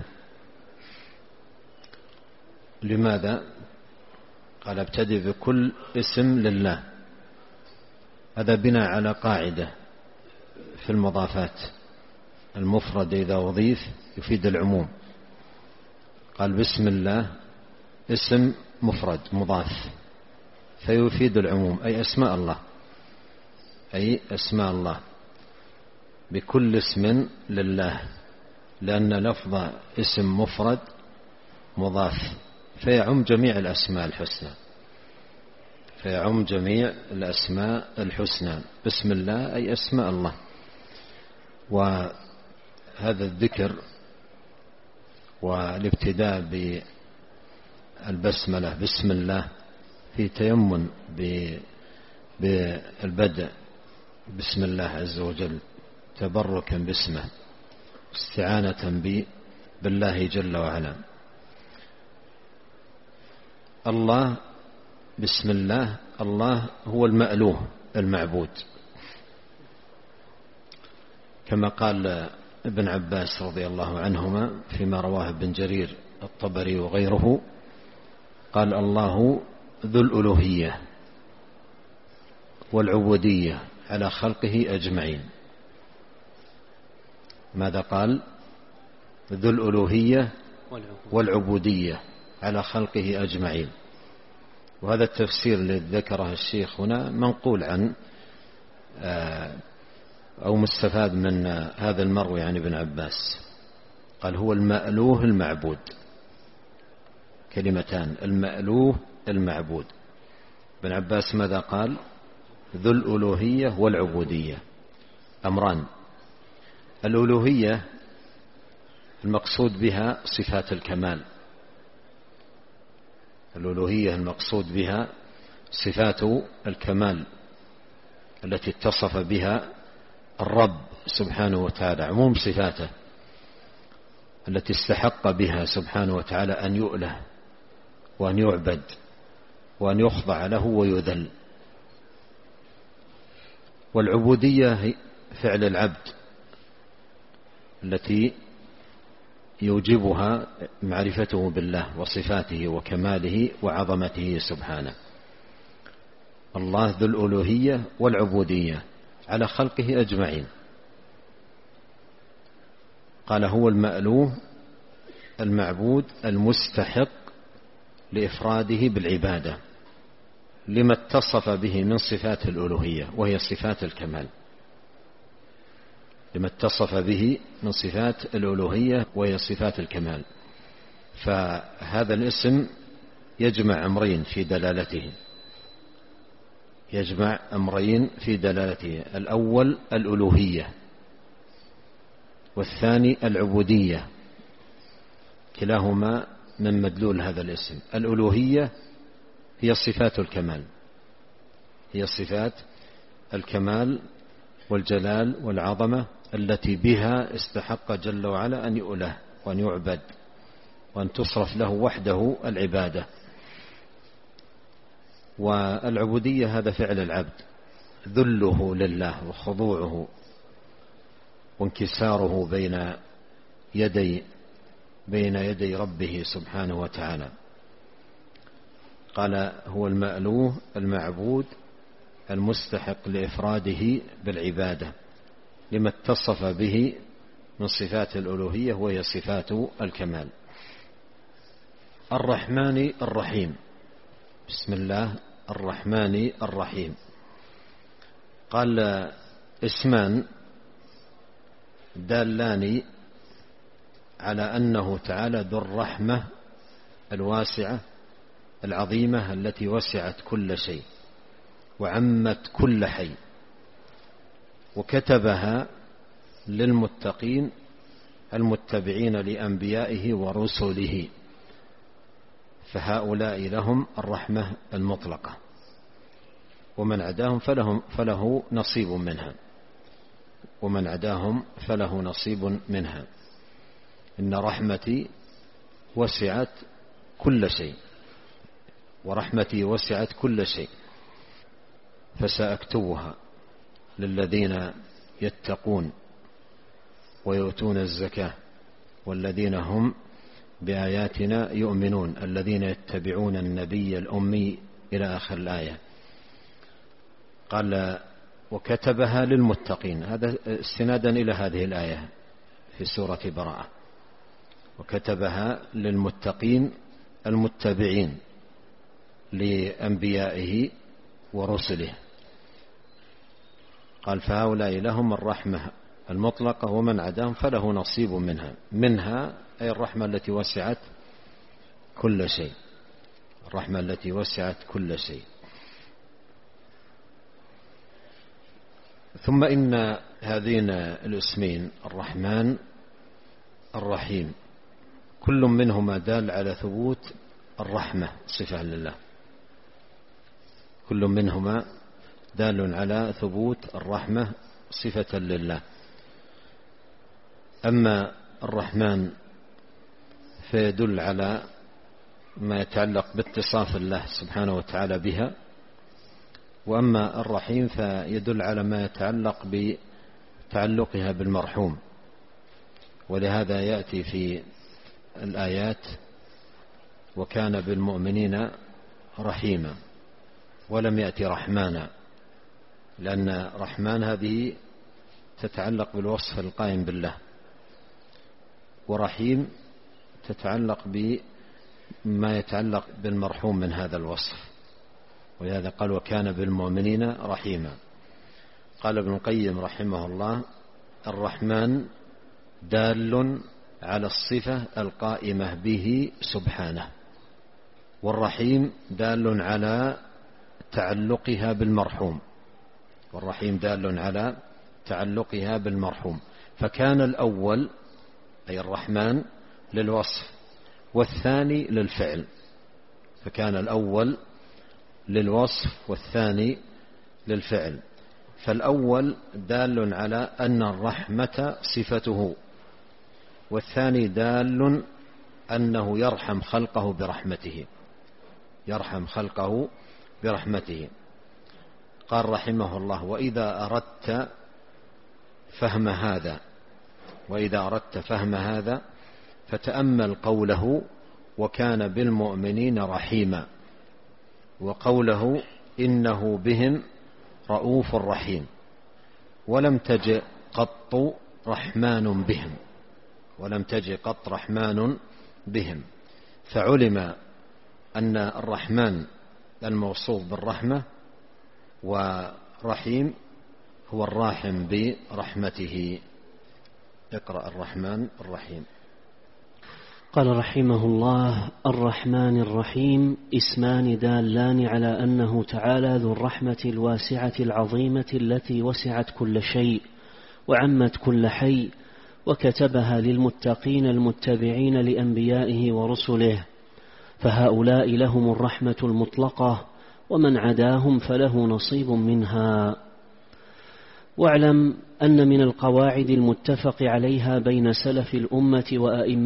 لماذا قال ابتدئ بكل اسم لله؟ هذا بناء على قاعدة في المضافات، المفرد إذا أضيف يفيد العموم. قال بسم الله اسم مفرد مضاف فيفيد العموم، أي أسماء الله، أي أسماء الله بكل اسم لله، لأن لفظ اسم مفرد مضاف فيعم جميع الأسماء الحسنى، فيعم جميع الأسماء الحسنى. بسم الله أي أسماء الله. وهذا الذكر والابتداء بالبسملة بسم الله في تيمن بالبدء بسم الله عز وجل، تبركا باسمه، استعانة بالله جل وعلا. الله بسم الله، الله هو المألوه المعبود، كما قال ابن عباس رضي الله عنهما فيما رواه ابن جرير الطبري وغيره، قال الله ذو الألوهية والعبودية على خلقه أجمعين. ماذا قال؟ ذو الألوهية والعبودية على خلقه أجمعين. وهذا التفسير الذي ذكره الشيخ هنا منقول عن أو مستفاد من هذا المروي عن ابن عباس. قال هو المألوه المعبود، كلمتان، المألوه المعبود. ابن عباس ماذا قال؟ ذو الألوهية والعبودية، أمران. الألوهية المقصود بها صفات الكمال، الألوهية المقصود بها صفات الكمال التي اتصف بها الرب سبحانه وتعالى، عموم صفاته التي استحق بها سبحانه وتعالى أن يؤله وأن يعبد وأن يخضع له ويذل. والعبودية فعل العبد التي يوجبها معرفته بالله وصفاته وكماله وعظمته سبحانه. الله ذو الألوهية والعبودية على خلقه أجمعين. قال هو المألوه المعبود المستحق لإفراده بالعبادة لما اتصف به من صفات الألوهية وهي صفات الكمال، لما اتصف به من صفات الألوهية وهي صفات الكمال. فهذا الاسم يجمع أمرين في دلالته، يجمع أمرين في دلالته، الأول الألوهية والثاني العبودية، كلاهما من مدلول هذا الاسم. الألوهية هي صفات الكمال، هي صفات الكمال والجلال والعظمة التي بها استحق جل وعلا أن يؤله وأن يعبد وأن تصرف له وحده العبادة. والعبودية هذا فعل العبد، ذله لله وخضوعه وانكساره بين يدي بين يدي ربه سبحانه وتعالى. قال هو المألوه المعبود المستحق لإفراده بالعبادة لما اتصف به من صفات الألوهية وهي صفات الكمال. الرحمن الرحيم، بسم الله الرحمن الرحيم. قال اسمان دالان على أنه تعالى ذو الرحمة الواسعة العظيمة التي وسعت كل شيء وعمت كل حي، وكتبها للمتقين المتبعين لأنبيائه ورسله، فهؤلاء لهم الرحمة المطلقة، ومن عداهم فلهم فله نصيب منها ومن عداهم فله نصيب منها. إن رحمتي وسعت كل شيء ورحمتي وسعت كل شيء فسأكتبها للذين يتقون ويؤتون الزكاة والذين هم بآياتنا يؤمنون الذين يتبعون النبي الأمي إلى آخر الآية. قال وكتبها للمتقين، هذا استنادا إلى هذه الآية في سورة براءة، وكتبها للمتقين المتبعين لأنبيائه ورسله. قال فهؤلاء لهم الرحمة المطلقة ومن عداهم فله نصيب منها منها أي الرحمة التي وسعت كل شيء الرحمة التي وسعت كل شيء. ثم إن هذين الاسمين الرحمن الرحيم كل منهما دال على ثبوت الرحمة صفة لله، كل منهما دال على ثبوت الرحمة صفة لله. أما الرحمن فيدل على ما يتعلق باتصاف الله سبحانه وتعالى بها، وأما الرحيم فيدل على ما يتعلق بتعلقها بالمرحوم، ولهذا يأتي في الآيات وكان بالمؤمنين رحيما، ولم يأتي رحمانا، لأن رحمن هذه تتعلق بالوصف القائم بالله، ورحيم تتعلق بما يتعلق بالمرحوم من هذا الوصف، ولهذا قال وكان بالمؤمنين رحيما. قال ابن القيم رحمه الله الرحمن دال على الصفة القائمة به سبحانه، والرحيم دال على تعلقها بالمرحوم والرحيم دال على تعلقها بالمرحوم. فكان الأول أي الرحمن للوصف والثاني للفعل، فكان الأول للوصف والثاني للفعل. فالأول دال على أن الرحمة صفته، والثاني دال أنه يرحم خلقه برحمته يرحم خلقه برحمته. قال رحمه الله وإذا أردت فهم هذا وإذا أردت فهم هذا فتأمل قوله وكان بالمؤمنين رحيما، وقوله إنه بهم رؤوف رحيم، ولم تج قط رحمن بهم ولم تج قط رحمن بهم فعلم أن الرحمن الموصوف بالرحمة ورحيم هو الراحم برحمته. اقرأ الرحمن الرحيم. قال رحمه الله الرحمن الرحيم اسمان دالان على أنه تعالى ذو الرحمة الواسعة العظيمة التي وسعت كل شيء وعمت كل حي، وكتبها للمتقين المتبعين لأنبيائه ورسله، فهؤلاء لهم الرحمة المطلقة ومن عداهم فله نصيب منها. واعلم أن من القواعد المتفق عليها بين سلف الأمة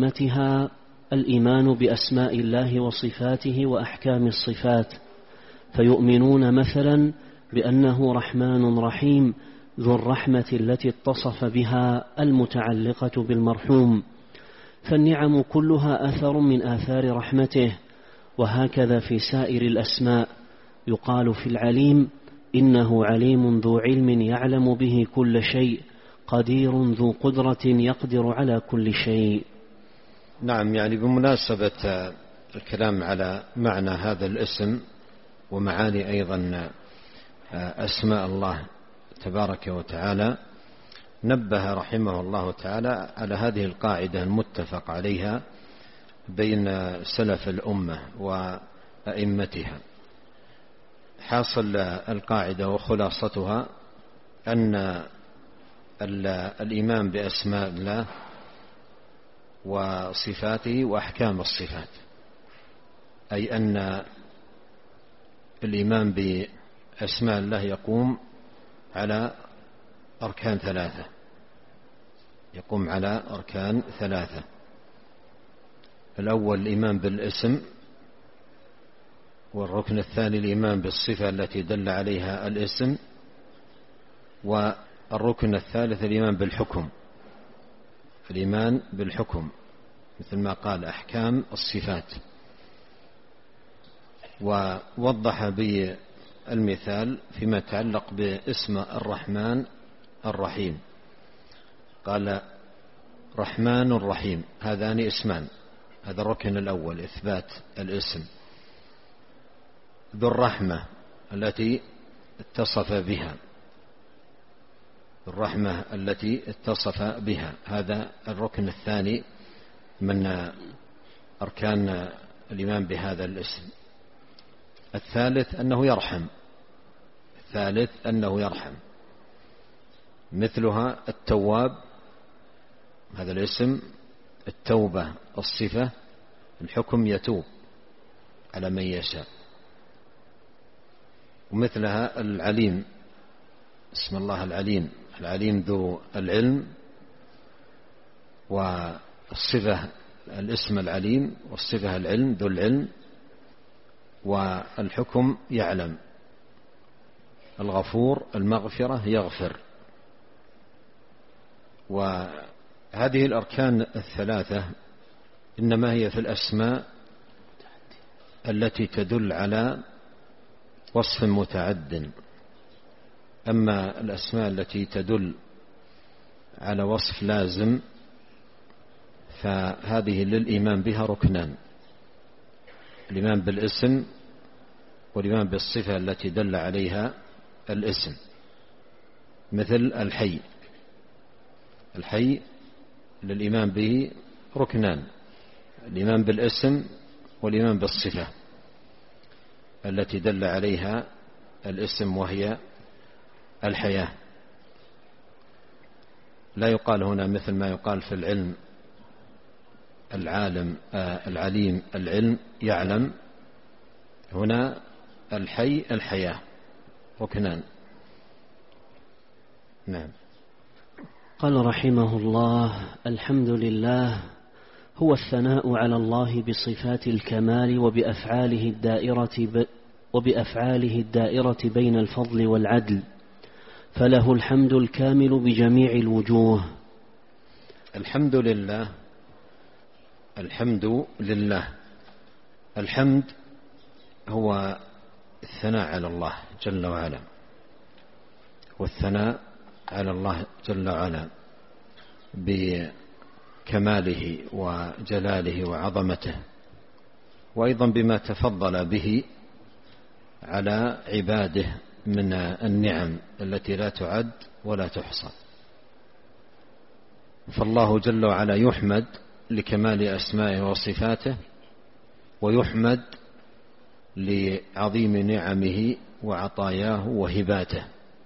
وأئمتها الإيمان بأسماء الله وصفاته وأحكام الصفات، فيؤمنون مثلا بأنه رحمن رحيم ذو الرحمة التي اتصف بها المتعلقة بالمرحوم، فالنعم كلها أثر من آثار رحمته. وهكذا في سائر الأسماء، يقال في العليم إنه عليم ذو علم يعلم به كل شيء، قدير ذو قدرة يقدر على كل شيء. نعم، يعني بمناسبة الكلام على معنى هذا الاسم ومعاني أيضا أسماء الله تبارك وتعالى، نبه رحمه الله تعالى على هذه القاعدة المتفق عليها بين سلف الأمة وأئمتها. حاصل القاعدة وخلاصتها أن الإيمان بأسماء الله وصفاته وأحكام الصفات، أي أن الإيمان بأسماء الله يقوم على أركان ثلاثة يقوم على أركان ثلاثة الأول الإيمان بالاسم، والركن الثاني الإيمان بالصفة التي دل عليها الاسم، والركن الثالث الإيمان بالحكم الإيمان بالحكم مثل ما قال أحكام الصفات. ووضح بالمثال فيما يتعلق باسم الرحمن الرحيم، قال رحمن الرحيم، هذان اسمان، هذا الركن الأول إثبات الاسم. ذو الرحمة التي اتصف بها الرحمة التي اتصف بها، هذا الركن الثاني من أركان الإيمان بهذا الاسم. الثالث أنه يرحم الثالث أنه يرحم مثلها التواب، هذا الاسم، التوبة الصفة، الحكم يتوب على من يشاء. ومثلها العليم، اسم الله العليم، العليم ذو العلم، والصفة الاسم العليم والصفة العلم ذو العلم، والحكم يعلم. الغفور المغفرة يغفر. وهذه الأركان الثلاثة إنما هي في الأسماء التي تدل على وصف متعد، أما الأسماء التي تدل على وصف لازم فهذه للإيمان بها ركنان: الإيمان بالاسم والإيمان بالصفة التي دل عليها الاسم. مثل الحي، الحي للإيمان به ركنان: الإيمان بالاسم والإيمان بالصفة التي دل عليها الاسم وهي الحياة. لا يقال هنا مثل ما يقال في العلم العالم آه العليم العلم يعلم، هنا الحي الحياة ركنان. نعم. قال رحمه الله: الحمد لله هو الثناء على الله بصفات الكمال وبأفعاله الدائرة ب... وبأفعاله الدائرة بين الفضل والعدل، فله الحمد الكامل بجميع الوجوه. الحمد لله، الحمد لله، الحمد هو الثناء على الله جل وعلا، والثناء على الله جل وعلا بكماله وجلاله وعظمته، وأيضا بما تفضل به على عباده من النعم التي لا تعد ولا تحصى. فالله جل وعلا يحمد لكمال أسمائه وصفاته، ويحمد لعظيم نعمه وعطاياه وهباته.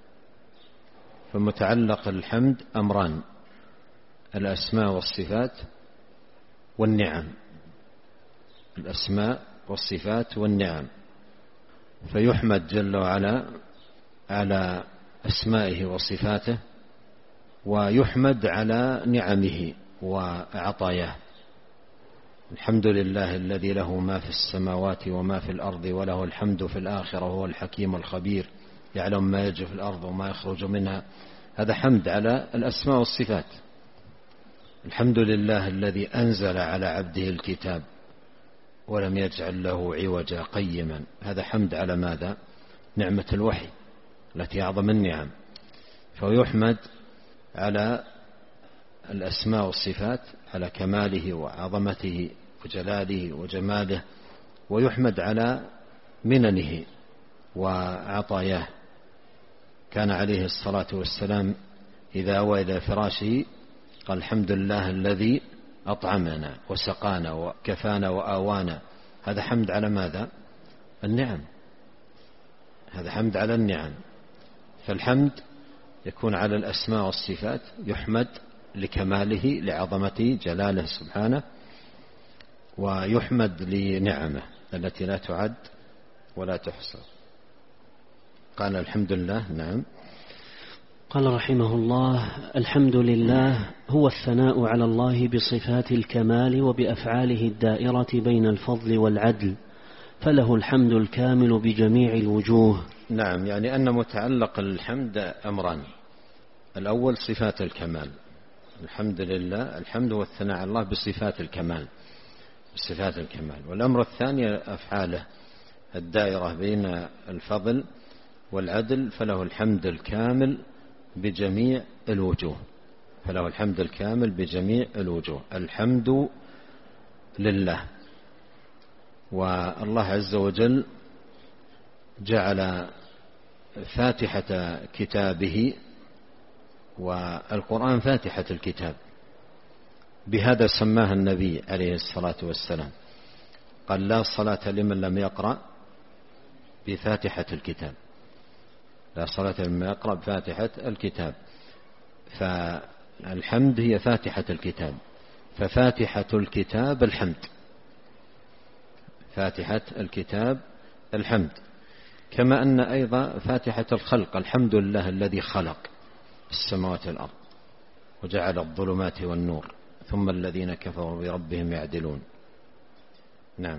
فمتعلق الحمد أمران: الأسماء والصفات والنعم، الأسماء والصفات والنعم. فيحمد جل وعلا على أسمائه وصفاته، ويحمد على نعمه وعطاياه. الحمد لله الذي له ما في السماوات وما في الأرض وله الحمد في الآخرة وهو الحكيم الخبير يعلم ما يجري في الأرض وما يخرج منها. هذا حمد على الأسماء والصفات. الحمد لله الذي أنزل على عبده الكتاب ولم يجعل له عوجا قيما. هذا حمد على ماذا؟ نعمة الوحي التي أعظم النعم. فيحمد على الأسماء والصفات، على كماله وعظمته وجلاله وجماله، ويحمد على مننه وعطاياه. كان عليه الصلاة والسلام إذا أوى إلى فراشه قال الحمد لله الذي أطعمنا وسقانا وكفانا وآوانا. هذا حمد على ماذا؟ النعم. هذا حمد على النعم. فالحمد يكون على الأسماء والصفات، يحمد لكماله لعظمته جلاله سبحانه، ويحمد لنعمه التي لا تعد ولا تحصى. قال الحمد لله. نعم. قال رحمه الله: الحمد لله هو الثناء على الله بصفات الكمال وبأفعاله الدائرة بين الفضل والعدل، فله الحمد الكامل بجميع الوجوه. نعم، يعني أن متعلق الحمد أمران: الأول صفات الكمال، الحمد لله، الحمد والثناء على الله بصفات الكمال، بصفات الكمال. والأمر الثاني أفعاله الدائرة بين الفضل والعدل، فله الحمد الكامل بجميع الوجوه، فله الحمد الكامل بجميع الوجوه. الحمد لله. والله عز وجل جعل فاتحة كتابه، والقرآن فاتحة الكتاب، بهذا سماها النبي عليه الصلاة والسلام، قال لا صلاة لمن لم يقرأ بفاتحة الكتاب، لا صلاة لمن يقرأ بفاتحة الكتاب. فالحمد هي فاتحة الكتاب، ففاتحة الكتاب الحمد، فاتحة الكتاب الحمد. كما أن أيضا فاتحة الخلق الحمد لله الذي خلق السماوات والأرض وجعل الظلمات والنور ثم الذين كفروا بربهم يعدلون. نعم.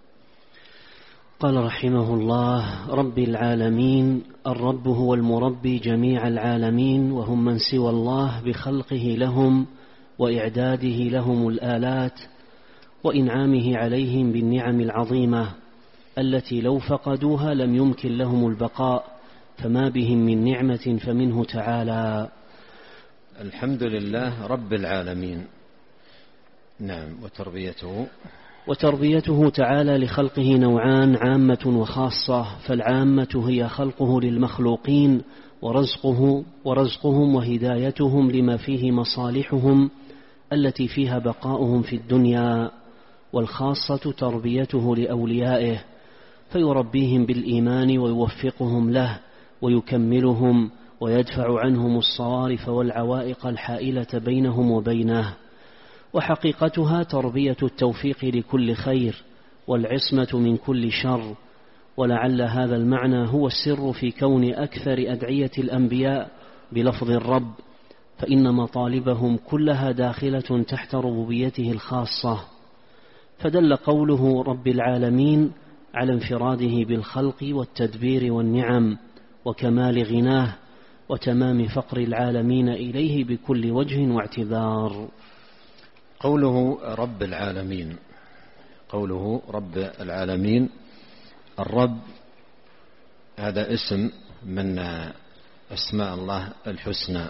قال رحمه الله: رب العالمين. الرب هو المربي جميع العالمين، وهم من سوى الله بخلقه لهم وإعداده لهم الآلات وإنعامه عليهم بالنعم العظيمة التي لو فقدوها لم يمكن لهم البقاء، فما بهم من نعمة فمنه تعالى. الحمد لله رب العالمين. نعم. وتربيته وتربيته تعالى لخلقه نوعان: عامة وخاصة. فالعامة هي خلقه للمخلوقين ورزقه ورزقهم وهدايتهم لما فيه مصالحهم التي فيها بقاؤهم في الدنيا. والخاصة تربيته لأوليائه، فيربيهم بالإيمان ويوفقهم له ويكملهم ويدفع عنهم الصوارف والعوائق الحائلة بينهم وبينه. وحقيقتها تربية التوفيق لكل خير والعصمة من كل شر. ولعل هذا المعنى هو السر في كون أكثر أدعية الأنبياء بلفظ الرب، فإن مطالبهم كلها داخلة تحت ربوبيته الخاصة. فدل قوله رب العالمين على انفراده بالخلق والتدبير والنعم وكمال غناه وتمام فقر العالمين إليه بكل وجه واعتبار. قوله رب العالمين، قوله رب العالمين، الرب هذا اسم من أسماء الله الحسنى،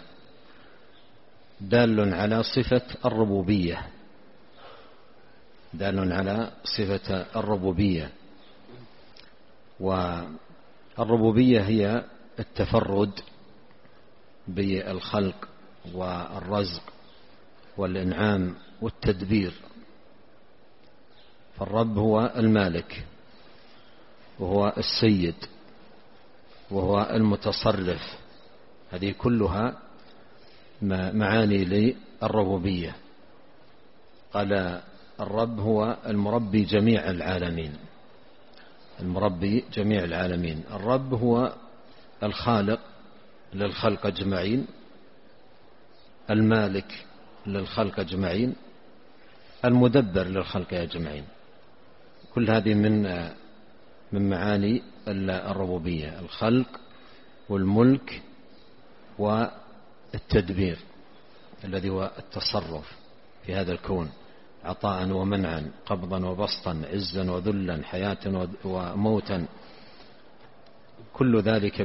دال على صفة الربوبية، دال على صفة الربوبية. والربوبية هي التفرد بالخلق والرزق والإنعام والتدبير. فالرب هو المالك وهو السيد وهو المتصرف، هذه كلها معاني للربوبية. قال الرب هو المربي جميع العالمين، المربي جميع العالمين. الرب هو الخالق للخلق أجمعين، المالك للخلق أجمعين، المدبر للخلق أجمعين. كل هذه من من معاني الربوبية: الخلق والملك والتدبير الذي هو التصرف في هذا الكون، عطاء ومنعا، قبضا وبسطا، عزا وذلا، حياة وموتا، كل ذلك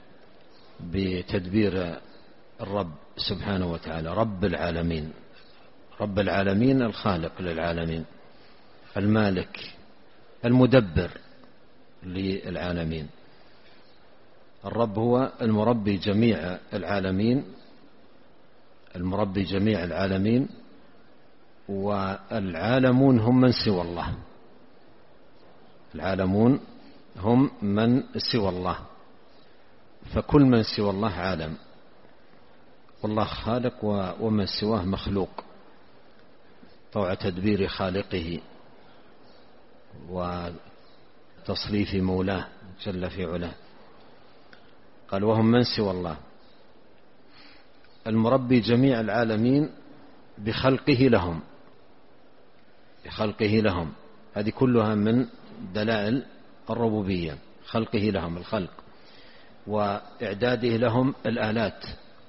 بتدبير الرب سبحانه وتعالى. رب العالمين، رب العالمين الخالق للعالمين، المالك، المدبر للعالمين. الرب هو المربي جميع العالمين، المربي جميع العالمين، والعالمون هم من سوى الله، العالمون هم من سوى الله، فكل من سوى الله عالم، والله خالق ومن سواه مخلوق طوع تدبير خالقه وتصريف مولاه جل في علاه. قال وهم من سوى الله، المربي جميع العالمين بخلقه لهم، بخلقه لهم، هذه كلها من دلائل الربوبية، خلقه لهم الخلق، وإعداده لهم الآلات،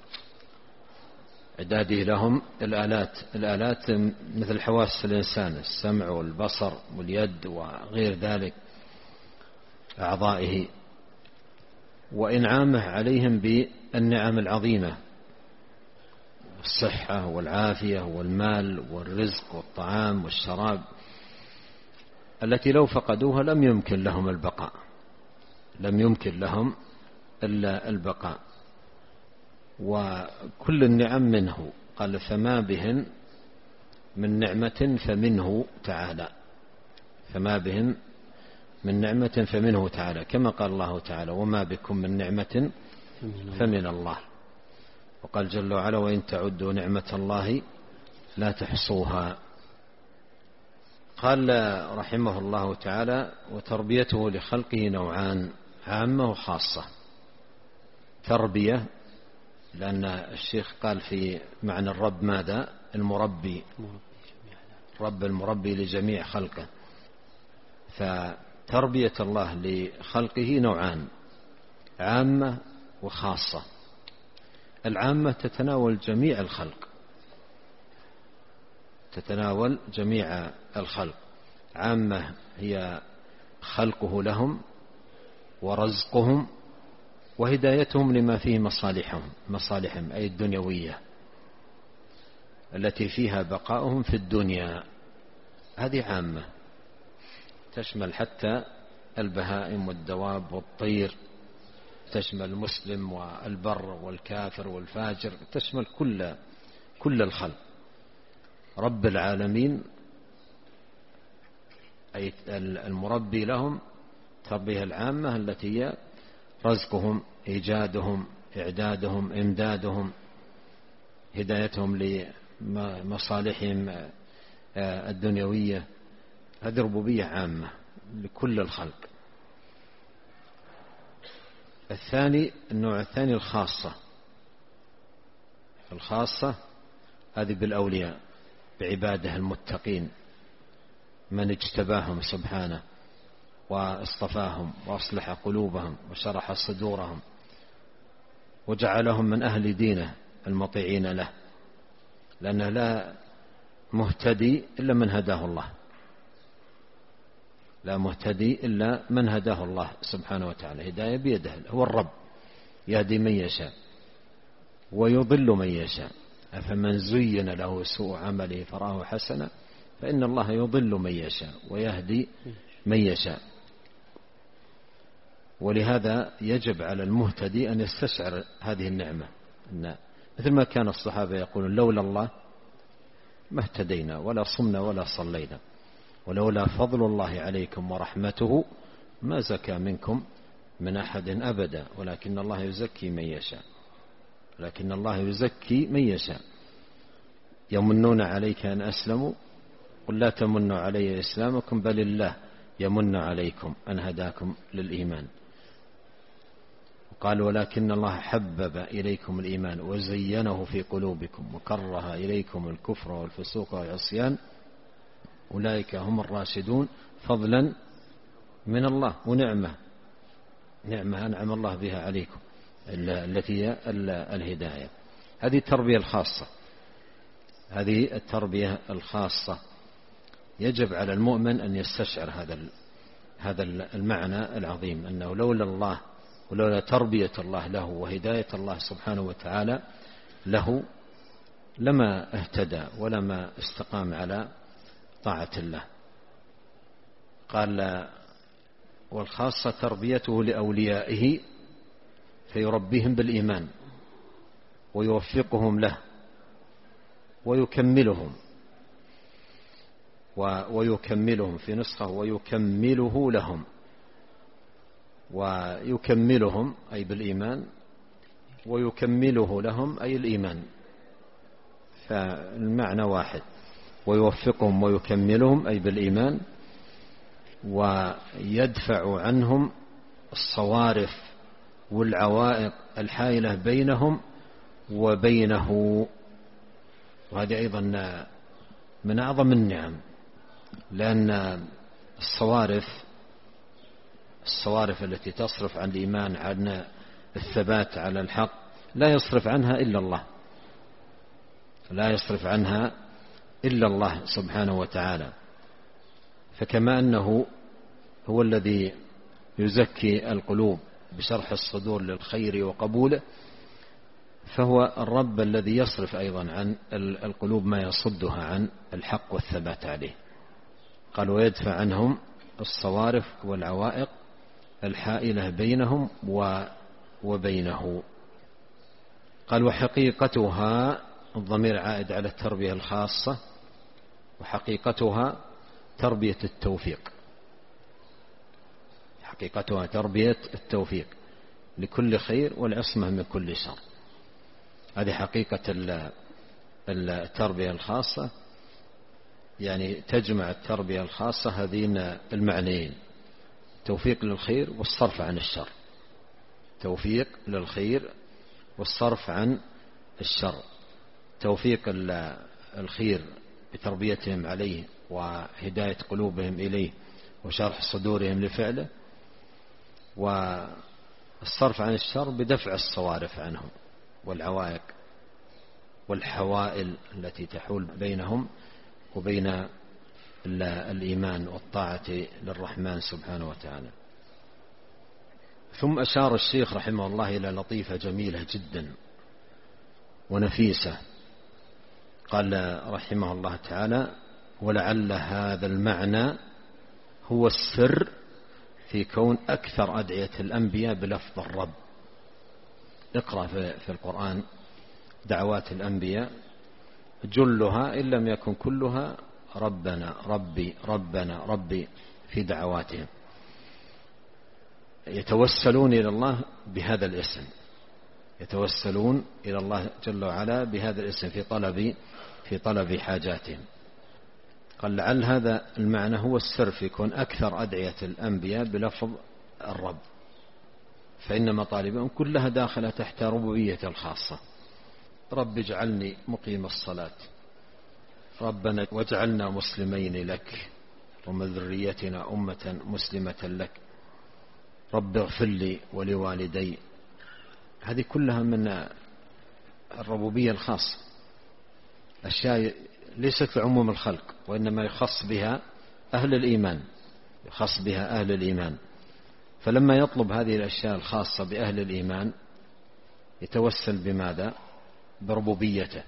إعداده لهم الآلات، الآلات مثل حواس الإنسان، السمع والبصر واليد وغير ذلك أعضائه، وإنعامه عليهم بالنعم العظيمة: الصحة والعافية والمال والرزق والطعام والشراب، التي لو فقدوها لم يمكن لهم البقاء، لم يمكن لهم إلا البقاء. وكل النعم منه، قال فما بهن من نعمة فمنه تعالى، فما بهن من نعمة فمنه تعالى، كما قال الله تعالى وما بكم من نعمة فمن الله. وقال جل وعلا وإن تعدوا نعمة الله لا تحصوها. قال رحمه الله تعالى وتربيته لخلقه نوعان: عامة وخاصة. تربية لأن الشيخ قال في معنى الرب ماذا؟ المربي، رب المربي لجميع خلقه. فتربية الله لخلقه نوعان: عامة وخاصة. العامة تتناول جميع الخلق، تتناول جميع الخلق. عامة هي خلقه لهم ورزقهم وهدايتهم لما فيه مصالحهم، مصالحهم أي الدنيوية التي فيها بقاؤهم في الدنيا، هذه عامة، تشمل حتى البهائم والدواب والطير، تشمل المسلم والبر والكافر والفاجر، تشمل كل كل الخلق. رب العالمين أي المربي لهم تربية العامة التي هي رزقهم، إيجادهم، إعدادهم، إمدادهم، هدايتهم لمصالحهم الدنيوية. هذه ربوبية عامة لكل الخلق. الثاني، النوع الثاني الخاصة. الخاصة هذه بالأولياء، بعباده المتقين، من اجتباهم سبحانه واصطفاهم وأصلح قلوبهم وشرح صدورهم وجعلهم من أهل دينه المطيعين له، لأنه لا مهتدي إلا من هداه الله، لا مهتدي إلا من هداه الله سبحانه وتعالى، هداية بيده، هو الرب يهدي من يشاء ويضل من يشاء. أفمن زين له سوء عمله فرآه حسنا فإن الله يضل من يشاء ويهدي من يشاء. ولهذا يجب على المهتدي أن يستشعر هذه النعمة، إن مثل ما كان الصحابة يقولون لولا الله ما اهتدينا ولا صمنا ولا صلينا، ولولا فضل الله عليكم ورحمته ما زكى منكم من أحد أبدا، ولكن الله يزكي من يشاء، لكن الله يزكي من يشاء. يمنون عليك أن أسلموا قل لا تمنوا علي إسلامكم بل الله يمن عليكم أن هداكم للإيمان. قال ولكن الله حبب إليكم الإيمان وزينه في قلوبكم وكره إليكم الكفر والفسوق والعصيان أولئك هم الراشدون فضلا من الله ونعمة، نعمة أنعم الله بها عليكم التي هي الهداية. هذه التربية الخاصة، هذه التربية الخاصة يجب على المؤمن أن يستشعر هذا هذا المعنى العظيم، أنه لولا الله ولولا تربية الله له وهداية الله سبحانه وتعالى له لما اهتدى ولما استقام على طاعة الله. قال والخاصة تربيته لأوليائه فيربيهم بالإيمان ويوفقهم له ويكملهم ويكملهم في نسخة ويكمله لهم، ويكملهم أي بالإيمان ويكمله لهم أي الإيمان، فالمعنى واحد، ويوفقهم ويكملهم أي بالإيمان، ويدفع عنهم الصوارف والعوائق الحائلة بينهم وبينه. وهذه أيضا من أعظم النعم، لأن الصوارف الصوارف التي تصرف عن الإيمان، عن الثبات على الحق، لا يصرف عنها إلا الله، لا يصرف عنها إلا الله سبحانه وتعالى. فكما أنه هو الذي يزكي القلوب بشرح الصدور للخير وقبوله، فهو الرب الذي يصرف أيضا عن القلوب ما يصدها عن الحق والثبات عليه. قال ويدفع عنهم الصوارف والعوائق الحائلة بينهم وبينه. قال وحقيقتها، الضمير عائد على التربية الخاصة، وحقيقتها تربية التوفيق، حقيقتها تربية التوفيق لكل خير والعصمة من كل شر. هذه حقيقة التربية الخاصة، يعني تجمع التربية الخاصة هذين المعنيين: توفيق للخير والصرف عن الشر، توفيق للخير والصرف عن الشر، توفيق الخير بتربيتهم عليه وهداية قلوبهم إليه وشرح صدورهم لفعله، والصرف عن الشر بدفع الصوارف عنهم والعوائق والحوائل التي تحول بينهم وبين الإيمان والطاعة للرحمن سبحانه وتعالى. ثم أشار الشيخ رحمه الله إلى لطيفة جميلة جدا ونفيسة. قال رحمه الله تعالى: ولعل هذا المعنى هو السر في كون أكثر أدعية الأنبياء بلفظ الرب. اقرأ في القرآن دعوات الأنبياء جلها إن لم يكن كلها ربنا ربي ربنا ربي في دعواتهم، يتوسلون إلى الله بهذا الاسم، يتوسلون إلى الله جل وعلا بهذا الاسم في طلب في طلب حاجاتهم. قال لعل هذا المعنى هو السر في كون أكثر أدعية الأنبياء بلفظ الرب، فإن مطالبهم كلها داخلة تحت ربوبية الخاصة: رب اجعلني مقيم الصلاة، ربنا واجعلنا مسلمين لك ومن ذريتنا أمة مسلمة لك، رب اغفر لي ولوالدي. هذه كلها من الربوبية الخاصة، أشياء ليست لعموم الخلق، وإنما يخص بها أهل الإيمان، يخص بها أهل الإيمان. فلما يطلب هذه الأشياء الخاصة بأهل الإيمان يتوسل بماذا؟ بربوبيته،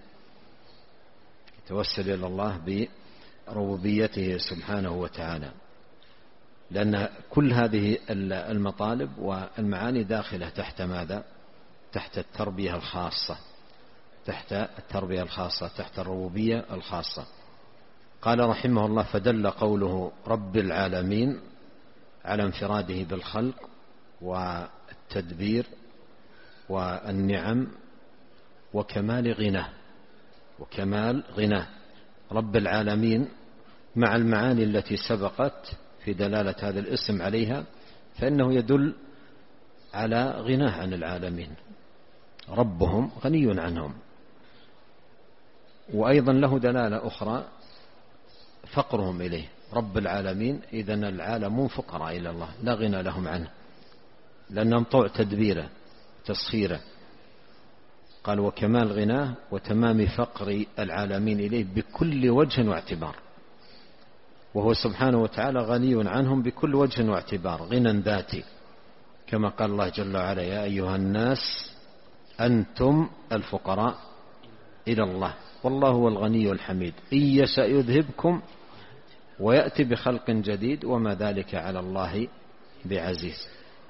يتوسل إلى الله بربوبيته سبحانه وتعالى، لأن كل هذه المطالب والمعاني داخلة تحت ماذا؟ تحت التربية الخاصة، تحت التربية الخاصة، تحت الربوبية الخاصة. قال رحمه الله: فدل قوله رب العالمين على انفراده بالخلق والتدبير والنعم وكمال غناه، وكمال غناه. رب العالمين مع المعاني التي سبقت في دلالة هذا الاسم عليها، فإنه يدل على غناه عن العالمين، ربهم غني عنهم. وأيضا له دلالة أخرى فقرهم إليه. رب العالمين إذن العالمون فقراء إلى الله لا غنى لهم عنه، لأنهم طوع تدبيره تسخيره. قال وكمال غناه وتمام فقر العالمين إليه بكل وجه واعتبار، وهو سبحانه وتعالى غني عنهم بكل وجه واعتبار، غنى ذاتي، كما قال الله جل وعلا يا أيها الناس أنتم الفقراء إلى الله والله هو الغني الحميد إن يشأ يذهبكم ويأتي بخلق جديد وما ذلك على الله بعزيز.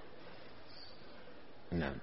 نعم.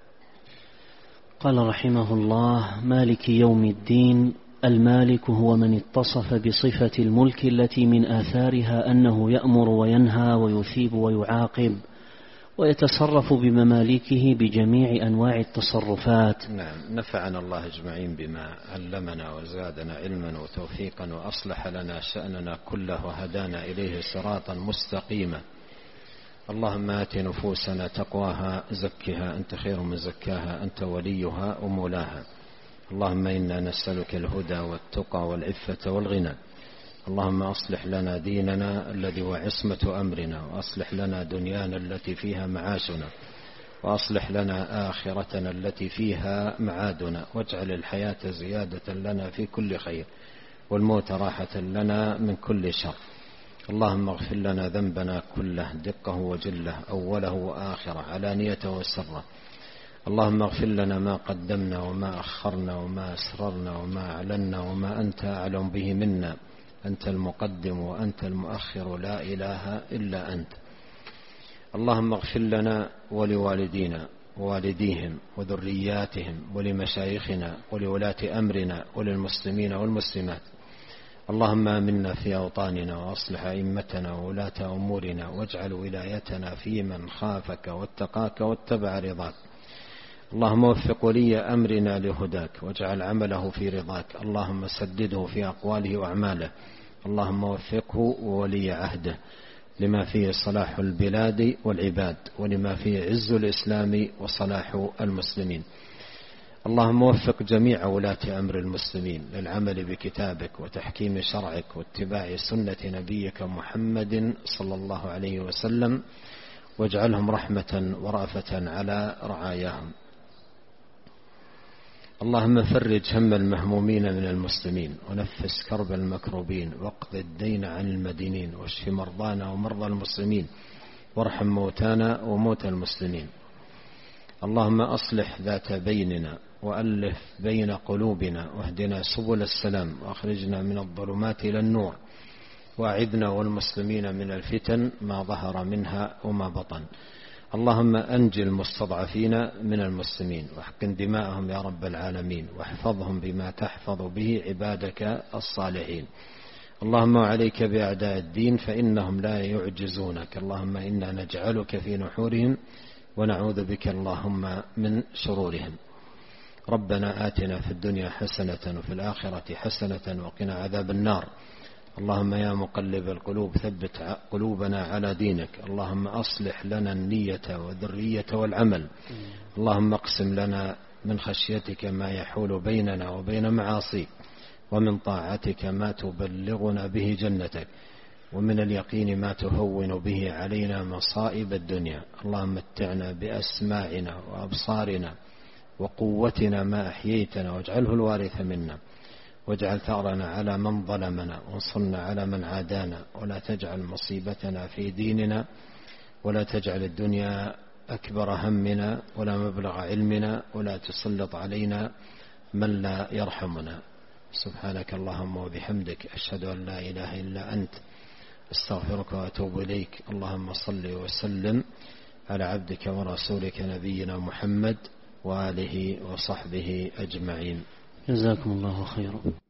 قال رحمه الله مالك يوم الدين. المالك هو من اتصف بصفة الملك التي من آثارها أنه يأمر وينهى ويثيب ويعاقب ويتصرف بمماليكه بجميع أنواع التصرفات. نعم. نفعنا الله أجمعين بما علمنا وزادنا علما وتوفيقا وأصلح لنا شأننا كله وهدانا إليه صراطا مستقيما. اللهم آت نفوسنا تقواها زكها أنت خير من زكاها أنت وليها ومولاها. اللهم إنا نسألك الهدى والتقى والعفة والغنى. اللهم أصلح لنا ديننا الذي هو عصمة أمرنا، وأصلح لنا دنيانا التي فيها معاشنا، وأصلح لنا آخرتنا التي فيها معادنا، واجعل الحياة زيادة لنا في كل خير والموت راحة لنا من كل شر. اللهم اغفر لنا ذنبنا كله دقه وجله أوله وآخره علانيته وسره. اللهم اغفر لنا ما قدمنا وما أخرنا وما أسررنا وما أعلنا وما أنت أعلم به منا. أنت المقدم وأنت المؤخر لا إله إلا أنت. اللهم اغفر لنا ولوالدينا ووالديهم وذرياتهم ولمشايخنا ولولاة أمرنا وللمسلمين والمسلمات. اللهم آمنا في أوطاننا وأصلح أئمتنا وولاة أمورنا، واجعل ولايتنا في من خافك واتقاك واتبع رضاك. اللهم وفق ولي أمرنا لهداك واجعل عمله في رضاك. اللهم سدده في أقواله وأعماله. اللهم وفقه وولي عهده لما فيه صلاح البلاد والعباد، ولما فيه عز الإسلام وصلاح المسلمين. اللهم وفق جميع ولاة أمر المسلمين للعمل بكتابك وتحكيم شرعك واتباع سنة نبيك محمد صلى الله عليه وسلم، واجعلهم رحمة ورأفة على رعاياهم. اللهم فرج هم المهمومين من المسلمين، ونفس كرب المكروبين، واقض الدين عن المدينين، واشف مرضانا ومرضى المسلمين، وارحم موتانا وموتى المسلمين. اللهم أصلح ذات بيننا وألف بين قلوبنا، واهدنا سبل السلام، وأخرجنا من الظلمات إلى النور، وأعذنا والمسلمين من الفتن ما ظهر منها وما بطن. اللهم أنجي المستضعفين من المسلمين، واحقن دماءهم يا رب العالمين، واحفظهم بما تحفظ به عبادك الصالحين. اللهم عليك بأعداء الدين فإنهم لا يعجزونك. اللهم إنا نجعلك في نحورهم ونعوذ بك اللهم من شرورهم. ربنا آتنا في الدنيا حسنة وفي الآخرة حسنة وقنا عذاب النار. اللهم يا مقلب القلوب ثبت قلوبنا على دينك. اللهم أصلح لنا النية والذرية والعمل. اللهم اقسم لنا من خشيتك ما يحول بيننا وبين معاصيك، ومن طاعتك ما تبلغنا به جنتك، ومن اليقين ما تهون به علينا مصائب الدنيا. اللهم متعنا بأسماعنا وأبصارنا وقوتنا ما أحييتنا، واجعله الوارث منا، واجعل ثأرنا على من ظلمنا، وانصرنا على من عادانا، ولا تجعل مصيبتنا في ديننا، ولا تجعل الدنيا أكبر همنا ولا مبلغ علمنا، ولا تسلط علينا من لا يرحمنا. سبحانك اللهم وبحمدك أشهد أن لا إله إلا أنت استغفرك وأتوب إليك. اللهم صل وسلم على عبدك ورسولك نبينا محمد وآله وصحبه أجمعين. جزاكم الله خيرا.